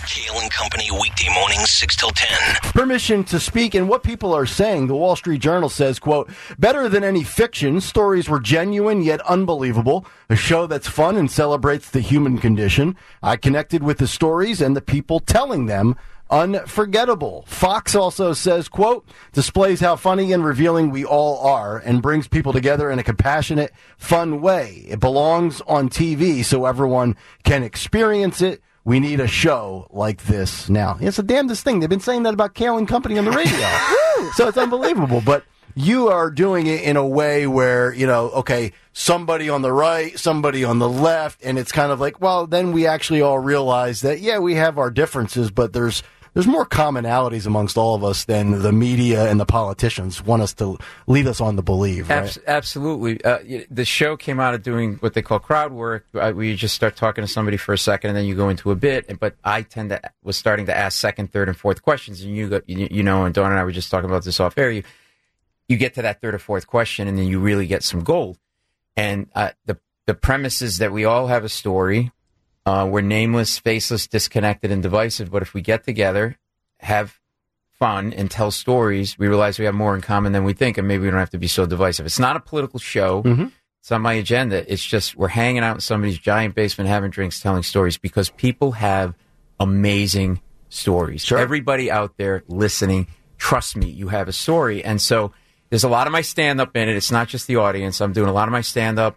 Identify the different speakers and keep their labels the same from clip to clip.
Speaker 1: Kale and Company, weekday mornings, 6 till 10.
Speaker 2: Permission to speak, and what people are saying. The Wall Street Journal says, quote, better than any fiction, stories were genuine yet unbelievable. A show that's fun and celebrates the human condition. I connected with the stories and the people telling them. Unforgettable. Fox also says, quote, displays how funny and revealing we all are and brings people together in a compassionate, fun way. It belongs on TV so everyone can experience it. We need a show like this now. It's the damnedest thing. They've been saying that about Kale and Company on the radio. So it's unbelievable. But you are doing it in a way where, you know, okay, somebody on the right, somebody on the left, and it's kind of like, well, then we actually all realize that, yeah, we have our differences, but there's more commonalities amongst all of us than the media and the politicians want us to lead us on to believe. Right?
Speaker 3: Absolutely. The show came out of doing what they call crowd work, where you just start talking to somebody for a second and then you go into a bit. But I was starting to ask second, third, and fourth questions. And you know, and Dawn and I were just talking about this off air. You get to that third or fourth question, and then you really get some gold. And the premise is that we all have a story. We're nameless, faceless, disconnected, and divisive. But if we get together, have fun, and tell stories, we realize we have more in common than we think, and maybe we don't have to be so divisive. It's not a political show. Mm-hmm. It's on my agenda. It's just we're hanging out in somebody's giant basement, having drinks, telling stories, because people have amazing stories.
Speaker 2: Sure.
Speaker 3: Everybody out there listening, trust me, you have a story. And so there's a lot of my stand-up in it. It's not just the audience. I'm doing a lot of my stand-up.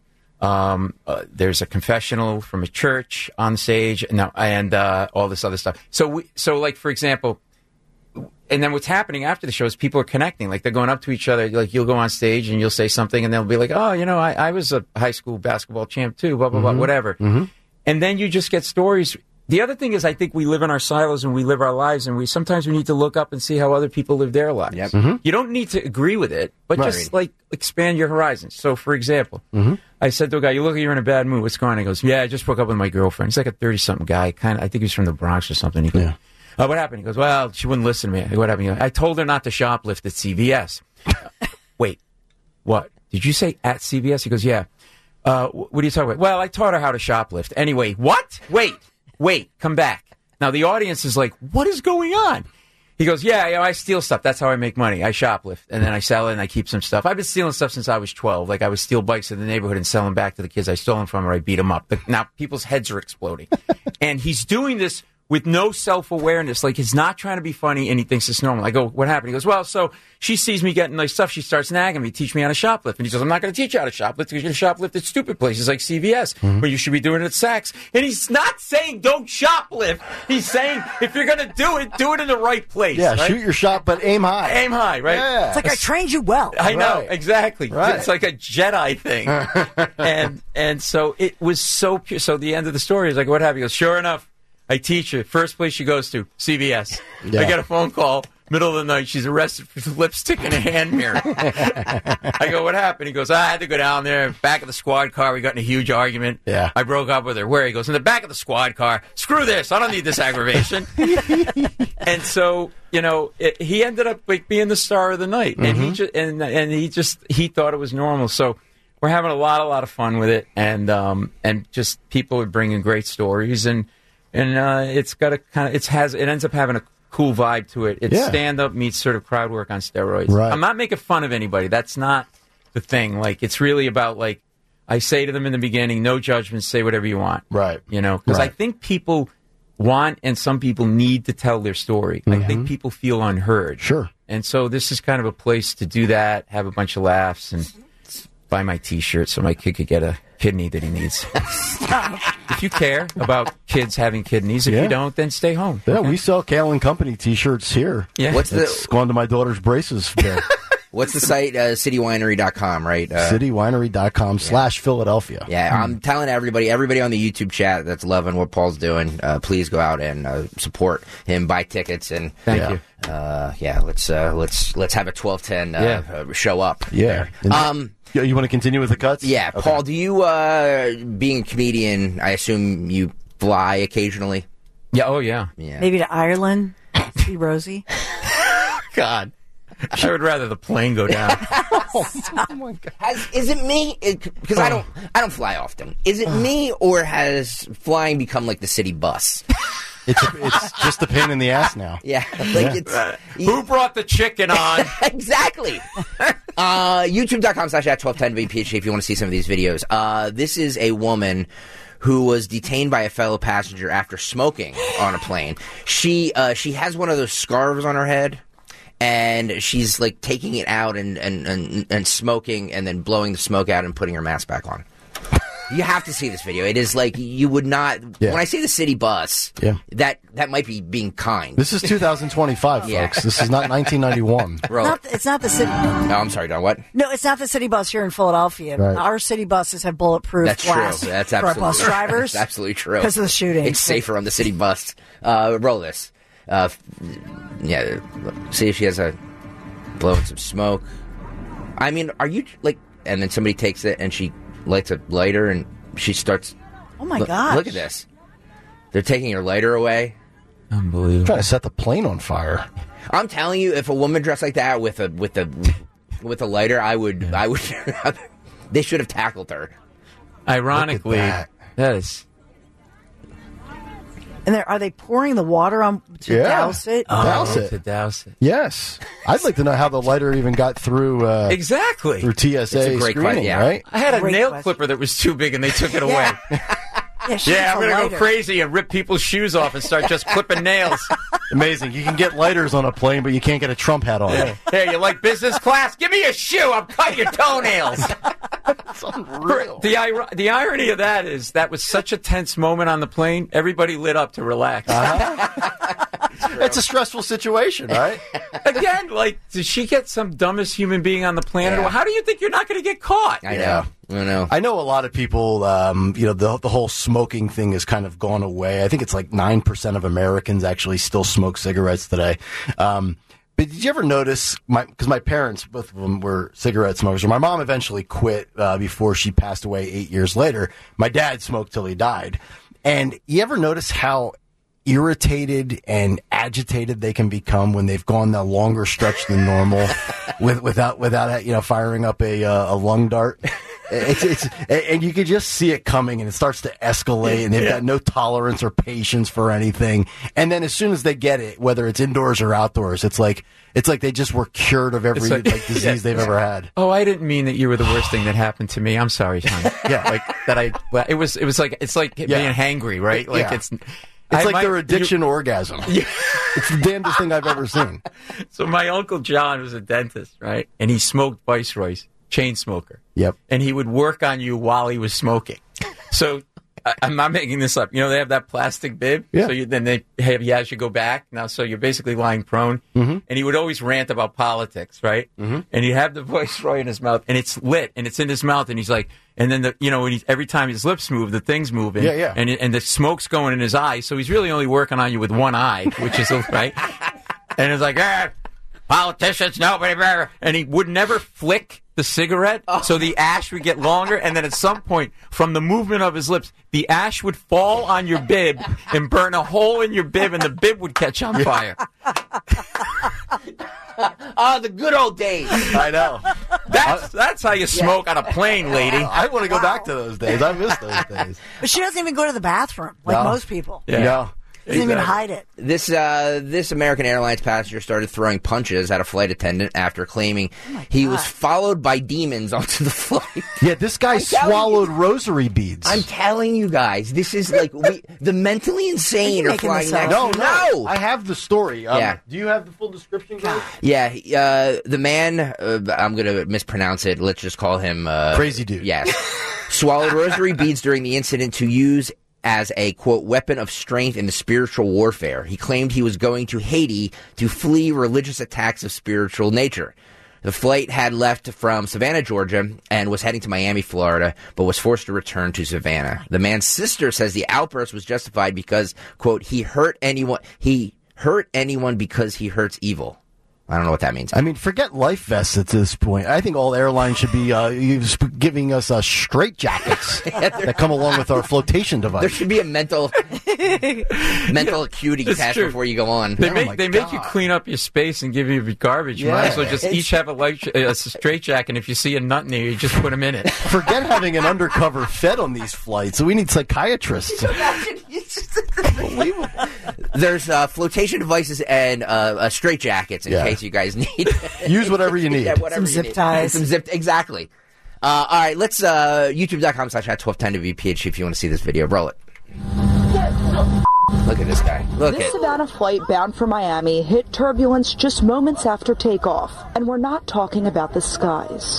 Speaker 3: There's a confessional from a church on stage, and all this other stuff. So like, for example, and then what's happening after the show is people are connecting. Like, they're going up to each other. Like, you'll go on stage and you'll say something, and they'll be like, oh, you know, I was a high school basketball champ too, blah, blah, blah, whatever. Mm-hmm. And then you just get stories. The other thing is, I think we live in our silos and we live our lives, and sometimes we need to look up and see how other people live their lives. Yep. Mm-hmm. You don't need to agree with it, but just like expand your horizons. So, for example, I said to a guy, "You look like you're in a bad mood. What's going on?" He goes, "Yeah, I just broke up with my girlfriend." He's like a 30-something guy. I think he's from the Bronx or something. He goes, "What happened?" He goes, "Well, she wouldn't listen to me." I go, "What happened?" He goes, "I told her not to shoplift at CVS." Wait, what? Did you say at CVS? He goes, "Yeah." What are you talking about? Well, I taught her how to shoplift. Anyway, what? Wait, come back. Now, the audience is like, what is going on? He goes, yeah, I steal stuff. That's how I make money. I shoplift, and then I sell it, and I keep some stuff. I've been stealing stuff since I was 12. Like, I would steal bikes in the neighborhood and sell them back to the kids I stole them from, or I beat them up. But now people's heads are exploding. And he's doing this with no self-awareness. Like, he's not trying to be funny, and he thinks it's normal. I go, what happened? He goes, well, so she sees me getting nice stuff. She starts nagging me, teach me how to shoplift. And he says, I'm not going to teach you how to shoplift, because you're going to shoplift at stupid places like CVS, but you should be doing it at Saks. And he's not saying don't shoplift. He's saying if you're going to do it in the right place.
Speaker 2: Yeah,
Speaker 3: right?
Speaker 2: Shoot your shot, but aim high.
Speaker 3: Aim high, right?
Speaker 2: Yeah.
Speaker 4: It's like I trained you well.
Speaker 3: I know, exactly.
Speaker 2: Right.
Speaker 3: It's like a Jedi thing. and so it was so pure. So the end of the story is like, what happened? He goes, sure enough, I teach her. First place she goes to, CVS. Yeah. I get a phone call, middle of the night. She's arrested for lipstick and a hand mirror. I go, what happened? He goes, I had to go down there, back of the squad car. We got in a huge argument.
Speaker 2: Yeah.
Speaker 3: I broke up with her. Where? He goes, in the back of the squad car. Screw this. I don't need this aggravation. And so, you know, he ended up like being the star of the night. And he thought it was normal. So we're having a lot of fun with it. And just people are bringing great stories, and it's got a kind of it ends up having a cool vibe to it. It's stand-up meets sort of crowd work on steroids.
Speaker 2: Right.
Speaker 3: I'm not making fun of anybody. That's not the thing. Like, it's really about, like, I say to them in the beginning, no judgment, say whatever you want.
Speaker 2: Right.
Speaker 3: You know, because I think people want, and some people need to tell their story. I think people feel unheard.
Speaker 2: Sure.
Speaker 3: And so this is kind of a place to do that, have a bunch of laughs, and buy my T-shirt so my kid could get a kidney that he needs. If you care about kids having kidneys, if you don't, then stay home.
Speaker 2: Yeah, we sell Kale and Company T-shirts here.
Speaker 3: Yeah.
Speaker 2: It's going to my daughter's braces there.
Speaker 5: What's the site? Citywinery.com, right?
Speaker 2: Citywinery.com/Philadelphia.
Speaker 5: Yeah, I'm telling everybody on the YouTube chat that's loving what Paul's doing, please go out and support him, buy tickets, and
Speaker 3: Thank you.
Speaker 5: Let's have a 12:10 show up.
Speaker 2: Yeah. You want to continue with the cuts?
Speaker 5: Yeah.
Speaker 2: Okay.
Speaker 5: Paul, do you, being a comedian, I assume you fly occasionally?
Speaker 3: Yeah. Oh, yeah.
Speaker 4: Maybe to Ireland, see Rosie.
Speaker 3: God. I would rather the plane go down.
Speaker 5: Oh my God. Is it me? Because I don't fly often. Is it me, or has flying become like the city bus?
Speaker 2: It's just a pain in the ass now.
Speaker 5: Yeah, like it's
Speaker 3: Who brought the chicken on?
Speaker 5: exactly. YouTube.com/@1210WPHT if you want to see some of these videos. This is a woman who was detained by a fellow passenger after smoking on a plane. She has one of those scarves on her head, and she's like taking it out and smoking, and then blowing the smoke out and putting her mask back on. You have to see this video. It is like you would not.
Speaker 2: Yeah.
Speaker 5: When I say the city bus, that might be being kind.
Speaker 2: This is 2025,
Speaker 5: Yeah.
Speaker 2: folks. This is not 1991.
Speaker 5: Bro.
Speaker 4: It's not the city.
Speaker 5: Oh, I'm sorry, Don. What?
Speaker 4: No, it's not the city bus here in Philadelphia.
Speaker 2: Right.
Speaker 4: Our city buses have bulletproof
Speaker 5: That's
Speaker 4: glass
Speaker 5: true. That's
Speaker 4: for our
Speaker 5: absolutely
Speaker 4: bus drivers.
Speaker 5: That's absolutely true.
Speaker 4: Because of the shooting.
Speaker 5: It's safer on the city bus. Roll this. Yeah. See if she has blowing some smoke. I mean, are you like? And then somebody takes it and she lights a lighter and she starts.
Speaker 4: Oh my gosh!
Speaker 5: Look at this. They're taking her lighter away.
Speaker 3: Unbelievable.
Speaker 2: Trying to set the plane on fire.
Speaker 5: I'm telling you, if a woman dressed like that with a lighter, I would. They should have tackled her.
Speaker 3: Ironically,
Speaker 2: that.
Speaker 3: that is.
Speaker 4: And are they pouring the water on to douse it?
Speaker 2: Douse it.
Speaker 3: To douse it.
Speaker 2: Yes. I'd like to know how the lighter even got through
Speaker 3: Exactly.
Speaker 2: through TSA
Speaker 5: It's a great
Speaker 2: screening,
Speaker 5: question, yeah.
Speaker 2: right?
Speaker 3: I had a
Speaker 4: Great
Speaker 3: nail
Speaker 4: question.
Speaker 3: clipper that was too big and they took it away.
Speaker 4: Yeah,
Speaker 3: I'm going to go crazy and rip people's shoes off and start just clipping nails.
Speaker 2: Amazing. You can get lighters on a plane, but you can't get a Trump hat on it.
Speaker 3: Hey, you like business class? Give me a shoe. I'll cut your toenails.
Speaker 2: It's unreal.
Speaker 3: The irony of that is that was such a tense moment on the plane. Everybody lit up to relax.
Speaker 2: It's a stressful situation, right?
Speaker 3: Again, like, did she get some dumbest human being on the planet?
Speaker 5: Yeah.
Speaker 3: How do you think you're not going to get caught?
Speaker 5: I know.
Speaker 2: I know a lot of people, the whole smoking thing has kind of gone away. I think it's like 9% of Americans actually still smoke cigarettes today. But did you ever notice, because my parents, both of them were cigarette smokers, or my mom eventually quit before she passed away 8 years later. My dad smoked till he died. And you ever notice how irritated and agitated they can become when they've gone a longer stretch than normal without firing up a lung dart? And you could just see it coming, and it starts to escalate, and they've got no tolerance or patience for anything. And then as soon as they get it, whether it's indoors or outdoors, it's like they just were cured of every disease they've ever had.
Speaker 3: Oh, I didn't mean that you were the worst thing that happened to me. I'm sorry, Sean.
Speaker 2: Yeah,
Speaker 3: like that. It was like being hangry, right? Like
Speaker 2: it's like their addiction orgasm.
Speaker 3: Yeah.
Speaker 2: It's the damnedest thing I've ever seen.
Speaker 3: So my Uncle John was a dentist, right? And he smoked Viceroys, chain smoker.
Speaker 2: Yep.
Speaker 3: And he would work on you while he was smoking. So I'm not making this up. You know, they have that plastic bib.
Speaker 2: Yeah.
Speaker 3: So then they have you as you go back. Now, so you're basically lying prone.
Speaker 2: Mm-hmm.
Speaker 3: And he would always rant about politics, right? Mm-hmm. And he'd have the Viceroy in his mouth, and it's lit, and it's in his mouth, and he's like, and then every time his lips move, the thing's moving.
Speaker 2: Yeah.
Speaker 3: And the smoke's going in his eyes. So he's really only working on you with one eye, which is right. And it's like, politicians, nobody better. And he would never flick the cigarette, so the ash would get longer, and then at some point, from the movement of his lips, the ash would fall on your bib and burn a hole in your bib, and the bib would catch on fire.
Speaker 5: The good old days.
Speaker 2: I know.
Speaker 3: That's how you smoke on a plane, lady.
Speaker 2: I want to go back to those days. I miss those days.
Speaker 4: But she doesn't even go to the bathroom like most people.
Speaker 3: Yeah.
Speaker 2: No.
Speaker 4: Doesn't even hide it.
Speaker 5: This American Airlines passenger started throwing punches at a flight attendant after claiming he was followed by demons onto the flight.
Speaker 2: Yeah, this guy swallowed rosary beads.
Speaker 5: I'm telling you guys, this is like the mentally insane
Speaker 4: Are
Speaker 5: are
Speaker 4: you making
Speaker 5: flying
Speaker 4: this
Speaker 5: next.
Speaker 4: up?
Speaker 5: No.
Speaker 2: I have the story.
Speaker 5: Yeah.
Speaker 2: Do you have the full description, guys?
Speaker 5: Yeah, the man, I'm going to mispronounce it. Let's just call him...
Speaker 2: Crazy dude.
Speaker 5: Yes. Swallowed rosary beads during the incident to use as a, quote, weapon of strength in the spiritual warfare. He claimed he was going to Haiti to flee religious attacks of spiritual nature. The flight had left from Savannah, Georgia, and was heading to Miami, Florida, but was forced to return to Savannah. The man's sister says the outburst was justified because, quote, he hurt anyone because he hurts evil. I don't know what that means.
Speaker 2: I mean, forget life vests at this point. I think all airlines should be giving us straight jackets that come along with our flotation device.
Speaker 5: There should be a mental acuity
Speaker 3: It's
Speaker 5: test
Speaker 3: true.
Speaker 5: before you go on.
Speaker 3: They
Speaker 2: my
Speaker 3: make you
Speaker 2: God.
Speaker 3: clean up your space and give you your garbage. You might as well just each have a straight jacket, and if you see a nut in there, you just put them in it.
Speaker 2: Forget having an undercover fed on these flights. We need psychiatrists.
Speaker 5: Imagine it's There's flotation devices and straitjackets in case you guys need.
Speaker 2: Use whatever you need.
Speaker 4: Some zip ties.
Speaker 5: Exactly. All right, let's youtube.com/@1210WPHT if you want to see this video. Roll it. Look at this guy.
Speaker 6: This Savannah flight bound for Miami hit turbulence just moments after takeoff, and we're not talking about the skies.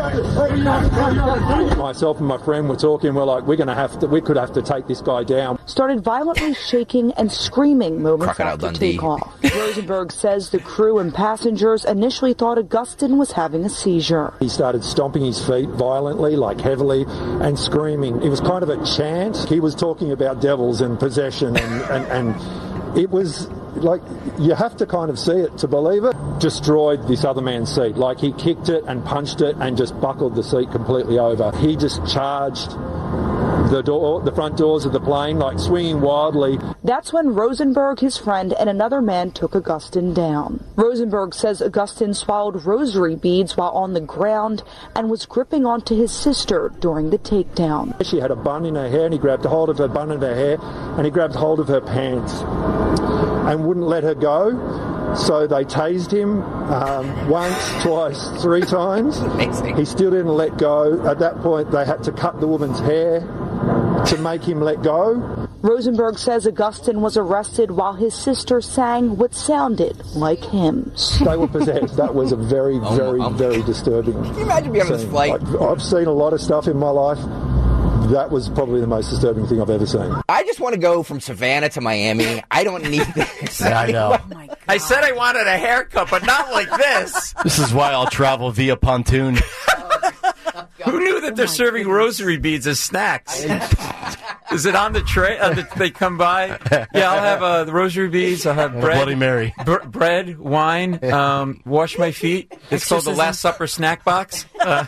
Speaker 7: Myself and my friend were talking. We're like, we could have to take this guy down.
Speaker 6: Started violently shaking and screaming moments
Speaker 5: Crocodile
Speaker 6: after
Speaker 5: Dundee.
Speaker 6: takeoff. Rosenberg says the crew and passengers initially thought Augustin was having a seizure.
Speaker 7: He started stomping his feet violently, like heavily, and screaming. It was kind of a chant. He was talking about devils and possession, and it was like, you have to kind of see it to believe it. Destroyed this other man's seat. Like, he kicked it and punched it and just buckled the seat completely over. He just charged the front doors of the plane, like swinging wildly.
Speaker 6: That's when Rosenberg, his friend, and another man took Augustin down. Rosenberg says Augustin swallowed rosary beads while on the ground and was gripping onto his sister during the takedown.
Speaker 7: She had a bun in her hair, and he grabbed hold of her bun in her hair, and he grabbed hold of her pants and wouldn't let her go. So they tased him once, twice, 3 times.
Speaker 5: Amazing.
Speaker 7: He still didn't let go. At that point, they had to cut the woman's hair to make him let go.
Speaker 6: Rosenberg says Augustin was arrested while his sister sang what sounded like hymns.
Speaker 7: They were possessed. That was a very, very disturbing.
Speaker 5: Can you imagine being on this flight?
Speaker 7: I've seen a lot of stuff in my life. That was probably the most disturbing thing I've ever seen.
Speaker 5: I just want to go from Savannah to Miami. I don't need this.
Speaker 2: Yeah, I know.
Speaker 4: Oh my God.
Speaker 3: I said I wanted a haircut, but not like this.
Speaker 2: This is why I'll travel via pontoon.
Speaker 3: Who knew that they're serving rosary beads as snacks? Is it on the tray? They come by. Yeah, I'll have the rosary beads. I'll have bread,
Speaker 2: Bloody Mary,
Speaker 3: bread, wine. Wash my feet. It's called the Last Supper snack box.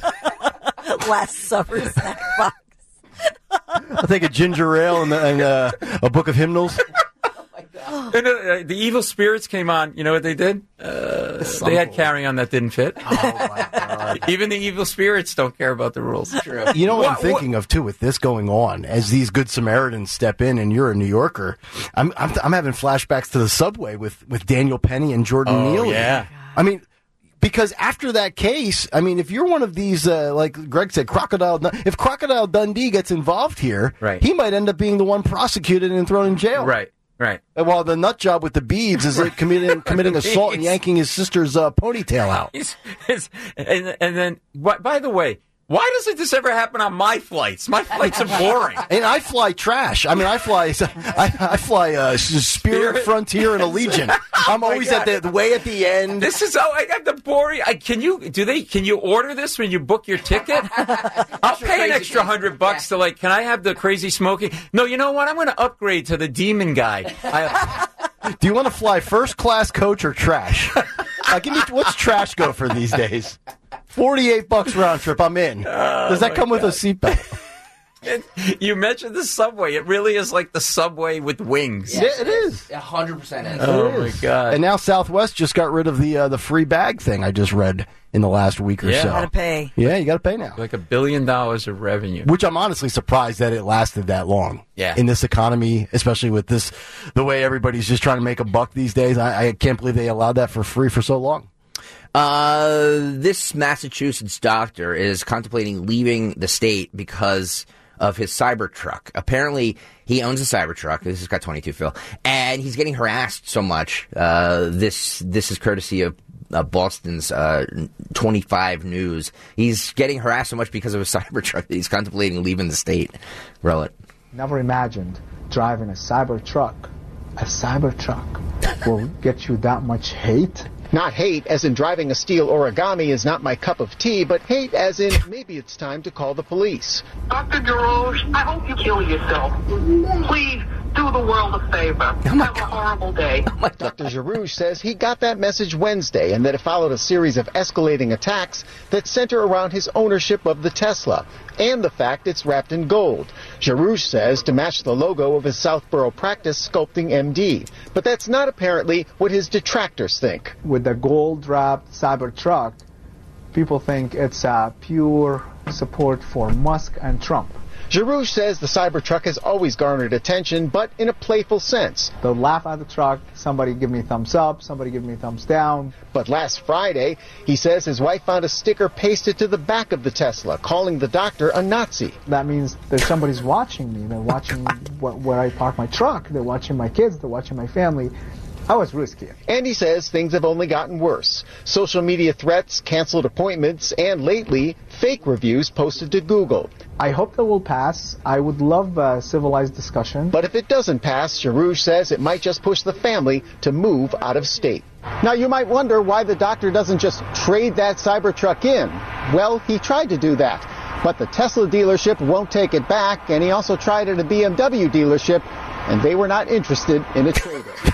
Speaker 4: Last Supper snack box.
Speaker 2: I'll take a ginger ale and a book of hymnals.
Speaker 3: And, the evil spirits came on. You know what they did? They had carry-on that didn't fit.
Speaker 2: Oh my God!
Speaker 3: Even the evil spirits don't care about the rules.
Speaker 5: True.
Speaker 2: You know what I'm thinking of too, with this going on, as these good Samaritans step in, and you're a New Yorker. I'm having flashbacks to the subway with Daniel Penny and Jordan Neely.
Speaker 3: Yeah.
Speaker 2: I mean, because after that case, I mean, if you're one of these, like Greg said, if Crocodile Dundee gets involved here,
Speaker 3: right,
Speaker 2: he might end up being the one prosecuted and thrown in jail.
Speaker 3: Right.
Speaker 2: And while the nut job with the beads is like committing assault and yanking his sister's ponytail out.
Speaker 3: And then, by the way, why doesn't this ever happen on my flights? My flights are boring.
Speaker 2: And I fly trash. I mean, I fly Spirit, Frontier, and Allegiant. I'm always at the way at the end.
Speaker 3: This is I got the boring. Can you order this when you book your ticket? I'll pay an extra $100 to can I have the crazy smoking? No, you know what? I'm going to upgrade to the demon guy.
Speaker 2: Do you want to fly first class coach or trash? Give me what's trash go for these days? $48 round trip. I'm in. Does that come with a seatbelt?
Speaker 3: You mentioned the subway. It really is like the subway with wings.
Speaker 2: Yeah, it is.
Speaker 5: 100% is.
Speaker 3: Oh my God!
Speaker 2: And now Southwest just got rid of the free bag thing. I just read in the last week or so.
Speaker 4: You gotta pay.
Speaker 2: Yeah, you got to pay now.
Speaker 3: Like $1 billion of revenue.
Speaker 2: Which I'm honestly surprised that it lasted that long.
Speaker 3: Yeah.
Speaker 2: In this economy, especially with the way everybody's just trying to make a buck these days. I can't believe they allowed that for free for so long.
Speaker 5: This Massachusetts doctor is contemplating leaving the state because of his Cybertruck. Apparently, he owns a Cybertruck. This has got 22, Phil. And he's getting harassed so much. This is courtesy of Boston's 25 News. He's getting harassed so much because of his Cybertruck that he's contemplating leaving the state. Roll it.
Speaker 8: Never imagined driving a Cybertruck. A Cybertruck will get you that much hate.
Speaker 9: Not hate as in driving a steel origami is not my cup of tea, but hate as in maybe it's time to call the police.
Speaker 10: Dr. DeRoche, I hope you kill yourself. Please do the world a favor. Have a horrible day.
Speaker 9: Dr. Jarouche says he got that message Wednesday and that it followed a series of escalating attacks that center around his ownership of the Tesla and the fact it's wrapped in gold. Jarouche says to match the logo of his Southborough practice, Sculpting MD. But that's not apparently what his detractors think.
Speaker 8: With the gold-wrapped Cybertruck, people think it's a pure support for Musk and Trump.
Speaker 9: Jarouche says the Cybertruck has always garnered attention, but in a playful sense.
Speaker 8: They'll laugh at the truck, somebody give me a thumbs up, somebody give me a thumbs down.
Speaker 9: But last Friday, he says his wife found a sticker pasted to the back of the Tesla, calling the doctor a Nazi.
Speaker 8: That means there's somebody's watching me. They're watching where I park my truck. They're watching my kids. They're watching my family. I was risky.
Speaker 9: And he says things have only gotten worse. Social media threats, canceled appointments, and lately, fake reviews posted to Google.
Speaker 8: I hope that will pass. I would love a civilized discussion.
Speaker 9: But if it doesn't pass, Jarouche says it might just push the family to move out of state. Now, you might wonder why the doctor doesn't just trade that Cybertruck in. Well, he tried to do that. But the Tesla dealership won't take it back, and he also tried at a BMW dealership, and they were not interested in a trade-in.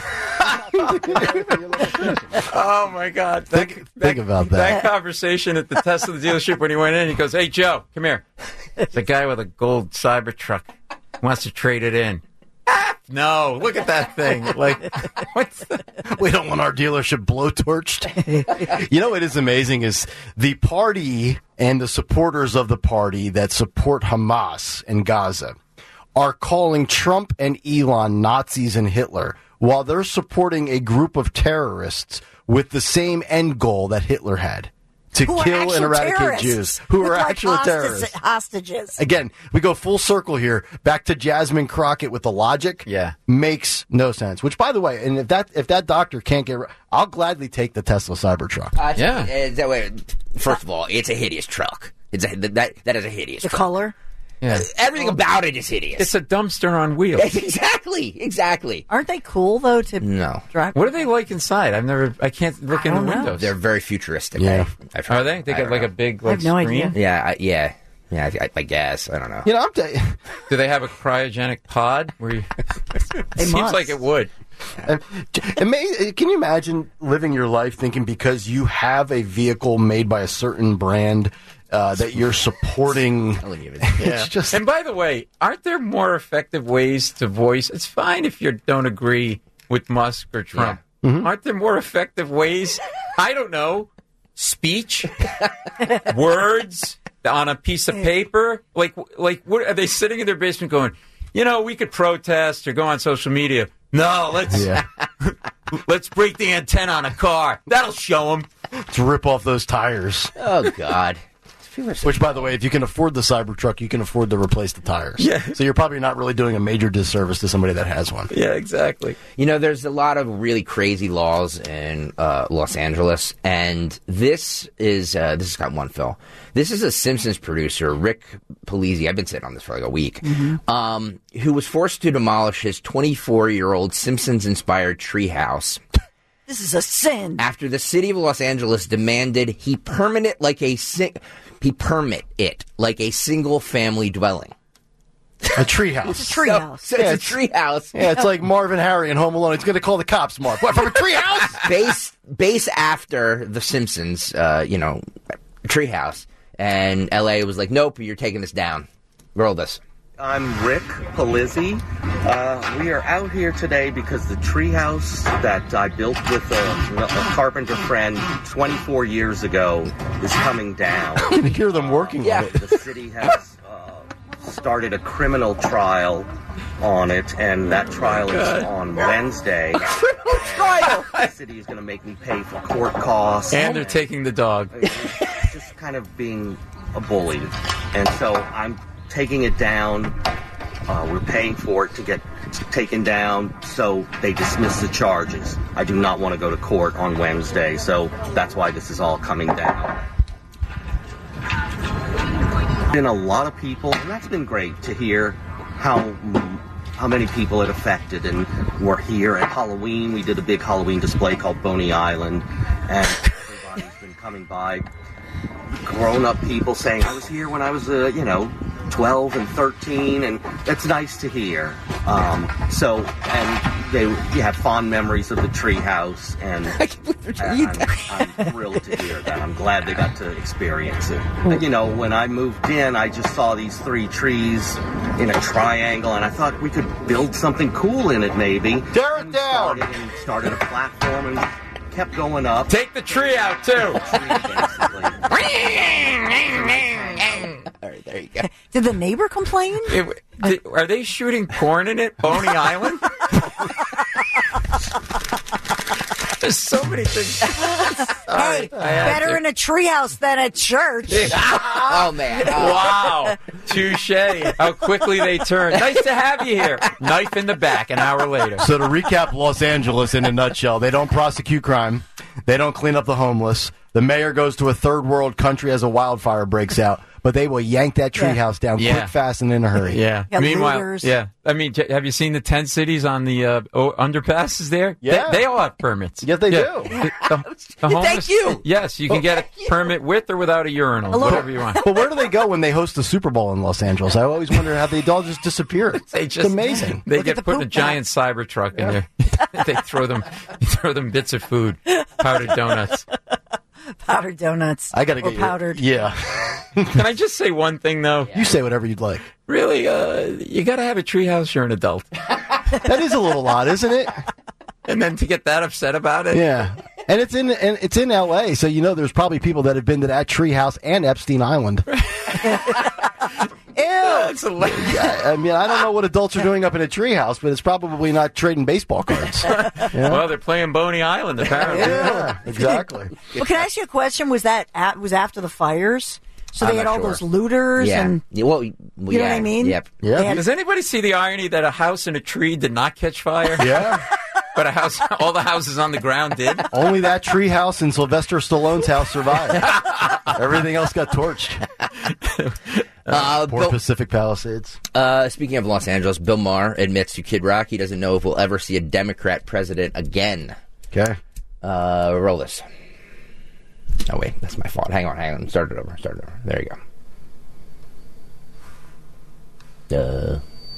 Speaker 3: Oh my God!
Speaker 2: Think about that.
Speaker 3: That conversation at the Tesla dealership when he went in, he goes, "Hey Joe, come here. The guy with a gold Cybertruck wants to trade it in." No, look at that thing. Like,
Speaker 2: we don't want our dealership blowtorched. You know what is amazing is the party and the supporters of the party that support Hamas in Gaza are calling Trump and Elon Nazis and Hitler, while they're supporting a group of terrorists with the same end goal that Hitler had. To kill and eradicate Jews. Who are actual terrorists.
Speaker 4: Hostages.
Speaker 2: Again, we go full circle here, back to Jasmine Crockett with the logic.
Speaker 3: Yeah.
Speaker 2: Makes no sense. Which, by the way, and if that doctor can't get... I'll gladly take the Tesla Cybertruck.
Speaker 5: That way, first of all, it's a hideous truck. That is a hideous truck.
Speaker 4: The color?
Speaker 3: Yeah.
Speaker 5: Everything about it is hideous.
Speaker 3: It's a dumpster on wheels.
Speaker 5: Exactly.
Speaker 4: Aren't they cool though to drive?
Speaker 3: What are they like inside? I can't look in the windows.
Speaker 5: They're very futuristic.
Speaker 2: Yeah.
Speaker 3: Are they? They got like a big
Speaker 4: I have no
Speaker 3: screen?
Speaker 4: idea.
Speaker 5: Yeah, I guess. I don't know.
Speaker 2: You know,
Speaker 3: Do they have a cryogenic pod? Where you... It seems
Speaker 4: must.
Speaker 3: like it would.
Speaker 2: Can you imagine living your life thinking because you have a vehicle made by a certain brand that you're supporting? It's just...
Speaker 3: And by the way, aren't there more effective ways to voice? It's fine if you don't agree with Musk or Trump.
Speaker 2: Yeah. Mm-hmm.
Speaker 3: Aren't there more effective ways? I don't know. Speech, words on a piece of paper. Like, what are they sitting in their basement going? You know, we could protest or go on social media. No, let's break the antenna on a car. That'll show them.
Speaker 2: Let's rip off those tires.
Speaker 5: Oh God.
Speaker 2: Which, by the way, if you can afford the Cybertruck, you can afford to replace the tires.
Speaker 3: Yeah.
Speaker 2: So you're probably not really doing a major disservice to somebody that has one.
Speaker 3: Yeah, exactly.
Speaker 5: You know, there's a lot of really crazy laws in Los Angeles, and this has got one, Phil. This is a Simpsons producer, Rick Polizzi. I've been sitting on this for like a week. Mm-hmm. Who was forced to demolish his 24-year-old Simpsons-inspired treehouse.
Speaker 4: This is a sin.
Speaker 5: After the city of Los Angeles demanded he permit it like a single-family dwelling.
Speaker 2: A treehouse.
Speaker 4: It's a treehouse.
Speaker 5: So it's a treehouse.
Speaker 2: Yeah, it's like Marv and Harry in Home Alone. He's going to call the cops, Marv. What, from a treehouse?
Speaker 5: Base after The Simpsons, treehouse. And L.A. was like, nope, you're taking this down. Roll this.
Speaker 11: I'm Rick Polizzi. We are out here today because the treehouse that I built with a carpenter friend 24 years ago is coming down.
Speaker 2: I can hear them working on it.
Speaker 11: The city has started a criminal trial on it, and that trial is on Wednesday.
Speaker 5: A criminal trial?
Speaker 11: The city is going to make me pay for court costs.
Speaker 3: And they're taking the dog.
Speaker 11: Just kind of being a bully. And so I'm taking it down. We're paying for it to get taken down, so they dismiss the charges. I do not want to go to court on Wednesday, so that's why this is all coming down. Been a lot of people, and that's been great to hear how many people it affected. And we're here at Halloween. We did a big Halloween display called Boney Island, and everybody's been coming by. Grown-up people saying, I was here when I was, 12 and 13, and that's nice to hear. You have fond memories of the treehouse, and I'm thrilled to hear that. I'm glad they got to experience it. And, when I moved in, I just saw these 3 trees in a triangle, and I thought we could build something cool in it, maybe.
Speaker 2: Tear it down!
Speaker 11: Started a platform and kept going up.
Speaker 3: Take the tree out, too.
Speaker 5: right, there you go.
Speaker 4: Did the neighbor complain?
Speaker 3: Are they shooting porn in it, Boney Island? There's so many things.
Speaker 4: Hey, better in a treehouse than a church.
Speaker 5: Oh, man.
Speaker 3: Wow. Touche. How quickly they turn. Nice to have you here. Knife in the back an hour later.
Speaker 2: So to recap Los Angeles in a nutshell, they don't prosecute crime. They don't clean up the homeless. The mayor goes to a third world country as a wildfire breaks out. But they will yank that treehouse down quick, fast, and in a hurry.
Speaker 3: Yeah. Meanwhile, looters. I mean, have you seen the tent cities on the underpasses there?
Speaker 2: Yeah.
Speaker 3: They all have permits.
Speaker 2: Yes, they do.
Speaker 3: The homeless,
Speaker 4: Thank you.
Speaker 3: Yes, you can get a permit with or without a urinal, whatever you want.
Speaker 2: But where do they go when they host the Super Bowl in Los Angeles? I always wonder how they all just disappear. It's amazing.
Speaker 3: They get put in a giant Cybertruck in there. They throw them bits of food, powdered donuts.
Speaker 4: Powdered donuts.
Speaker 2: I got to get
Speaker 4: powdered.
Speaker 2: Yeah.
Speaker 3: Can I just say one thing, though?
Speaker 2: You say whatever you'd like.
Speaker 3: Really, you got to have a treehouse. You're an adult.
Speaker 2: That is a little odd, isn't it?
Speaker 3: And then to get that upset about it.
Speaker 2: Yeah. And it's in L.A., so there's probably people that have been to that treehouse and Epstein Island.
Speaker 4: Ew.
Speaker 3: That's hilarious.
Speaker 2: I mean, I don't know what adults are doing up in a treehouse, but it's probably not trading baseball cards.
Speaker 3: Well, they're playing Boney Island, apparently.
Speaker 2: Yeah, exactly.
Speaker 4: Well, can I ask you a question? Was that was after the fires? So they had all those looters and
Speaker 5: you know
Speaker 4: what I mean?
Speaker 5: Yep.
Speaker 2: Yeah.
Speaker 3: Does anybody see the irony that a house and a tree did not catch fire?
Speaker 2: Yeah.
Speaker 3: But all the houses on the ground did?
Speaker 2: Only that tree house and Sylvester Stallone's house survived. Everything else got torched. Poor Pacific Palisades.
Speaker 5: Speaking of Los Angeles, Bill Maher admits to Kid Rock he doesn't know if we'll ever see a Democrat president again.
Speaker 2: Okay.
Speaker 5: Roll this. Oh, wait, that's my fault. Hang on. Start it over. There you go.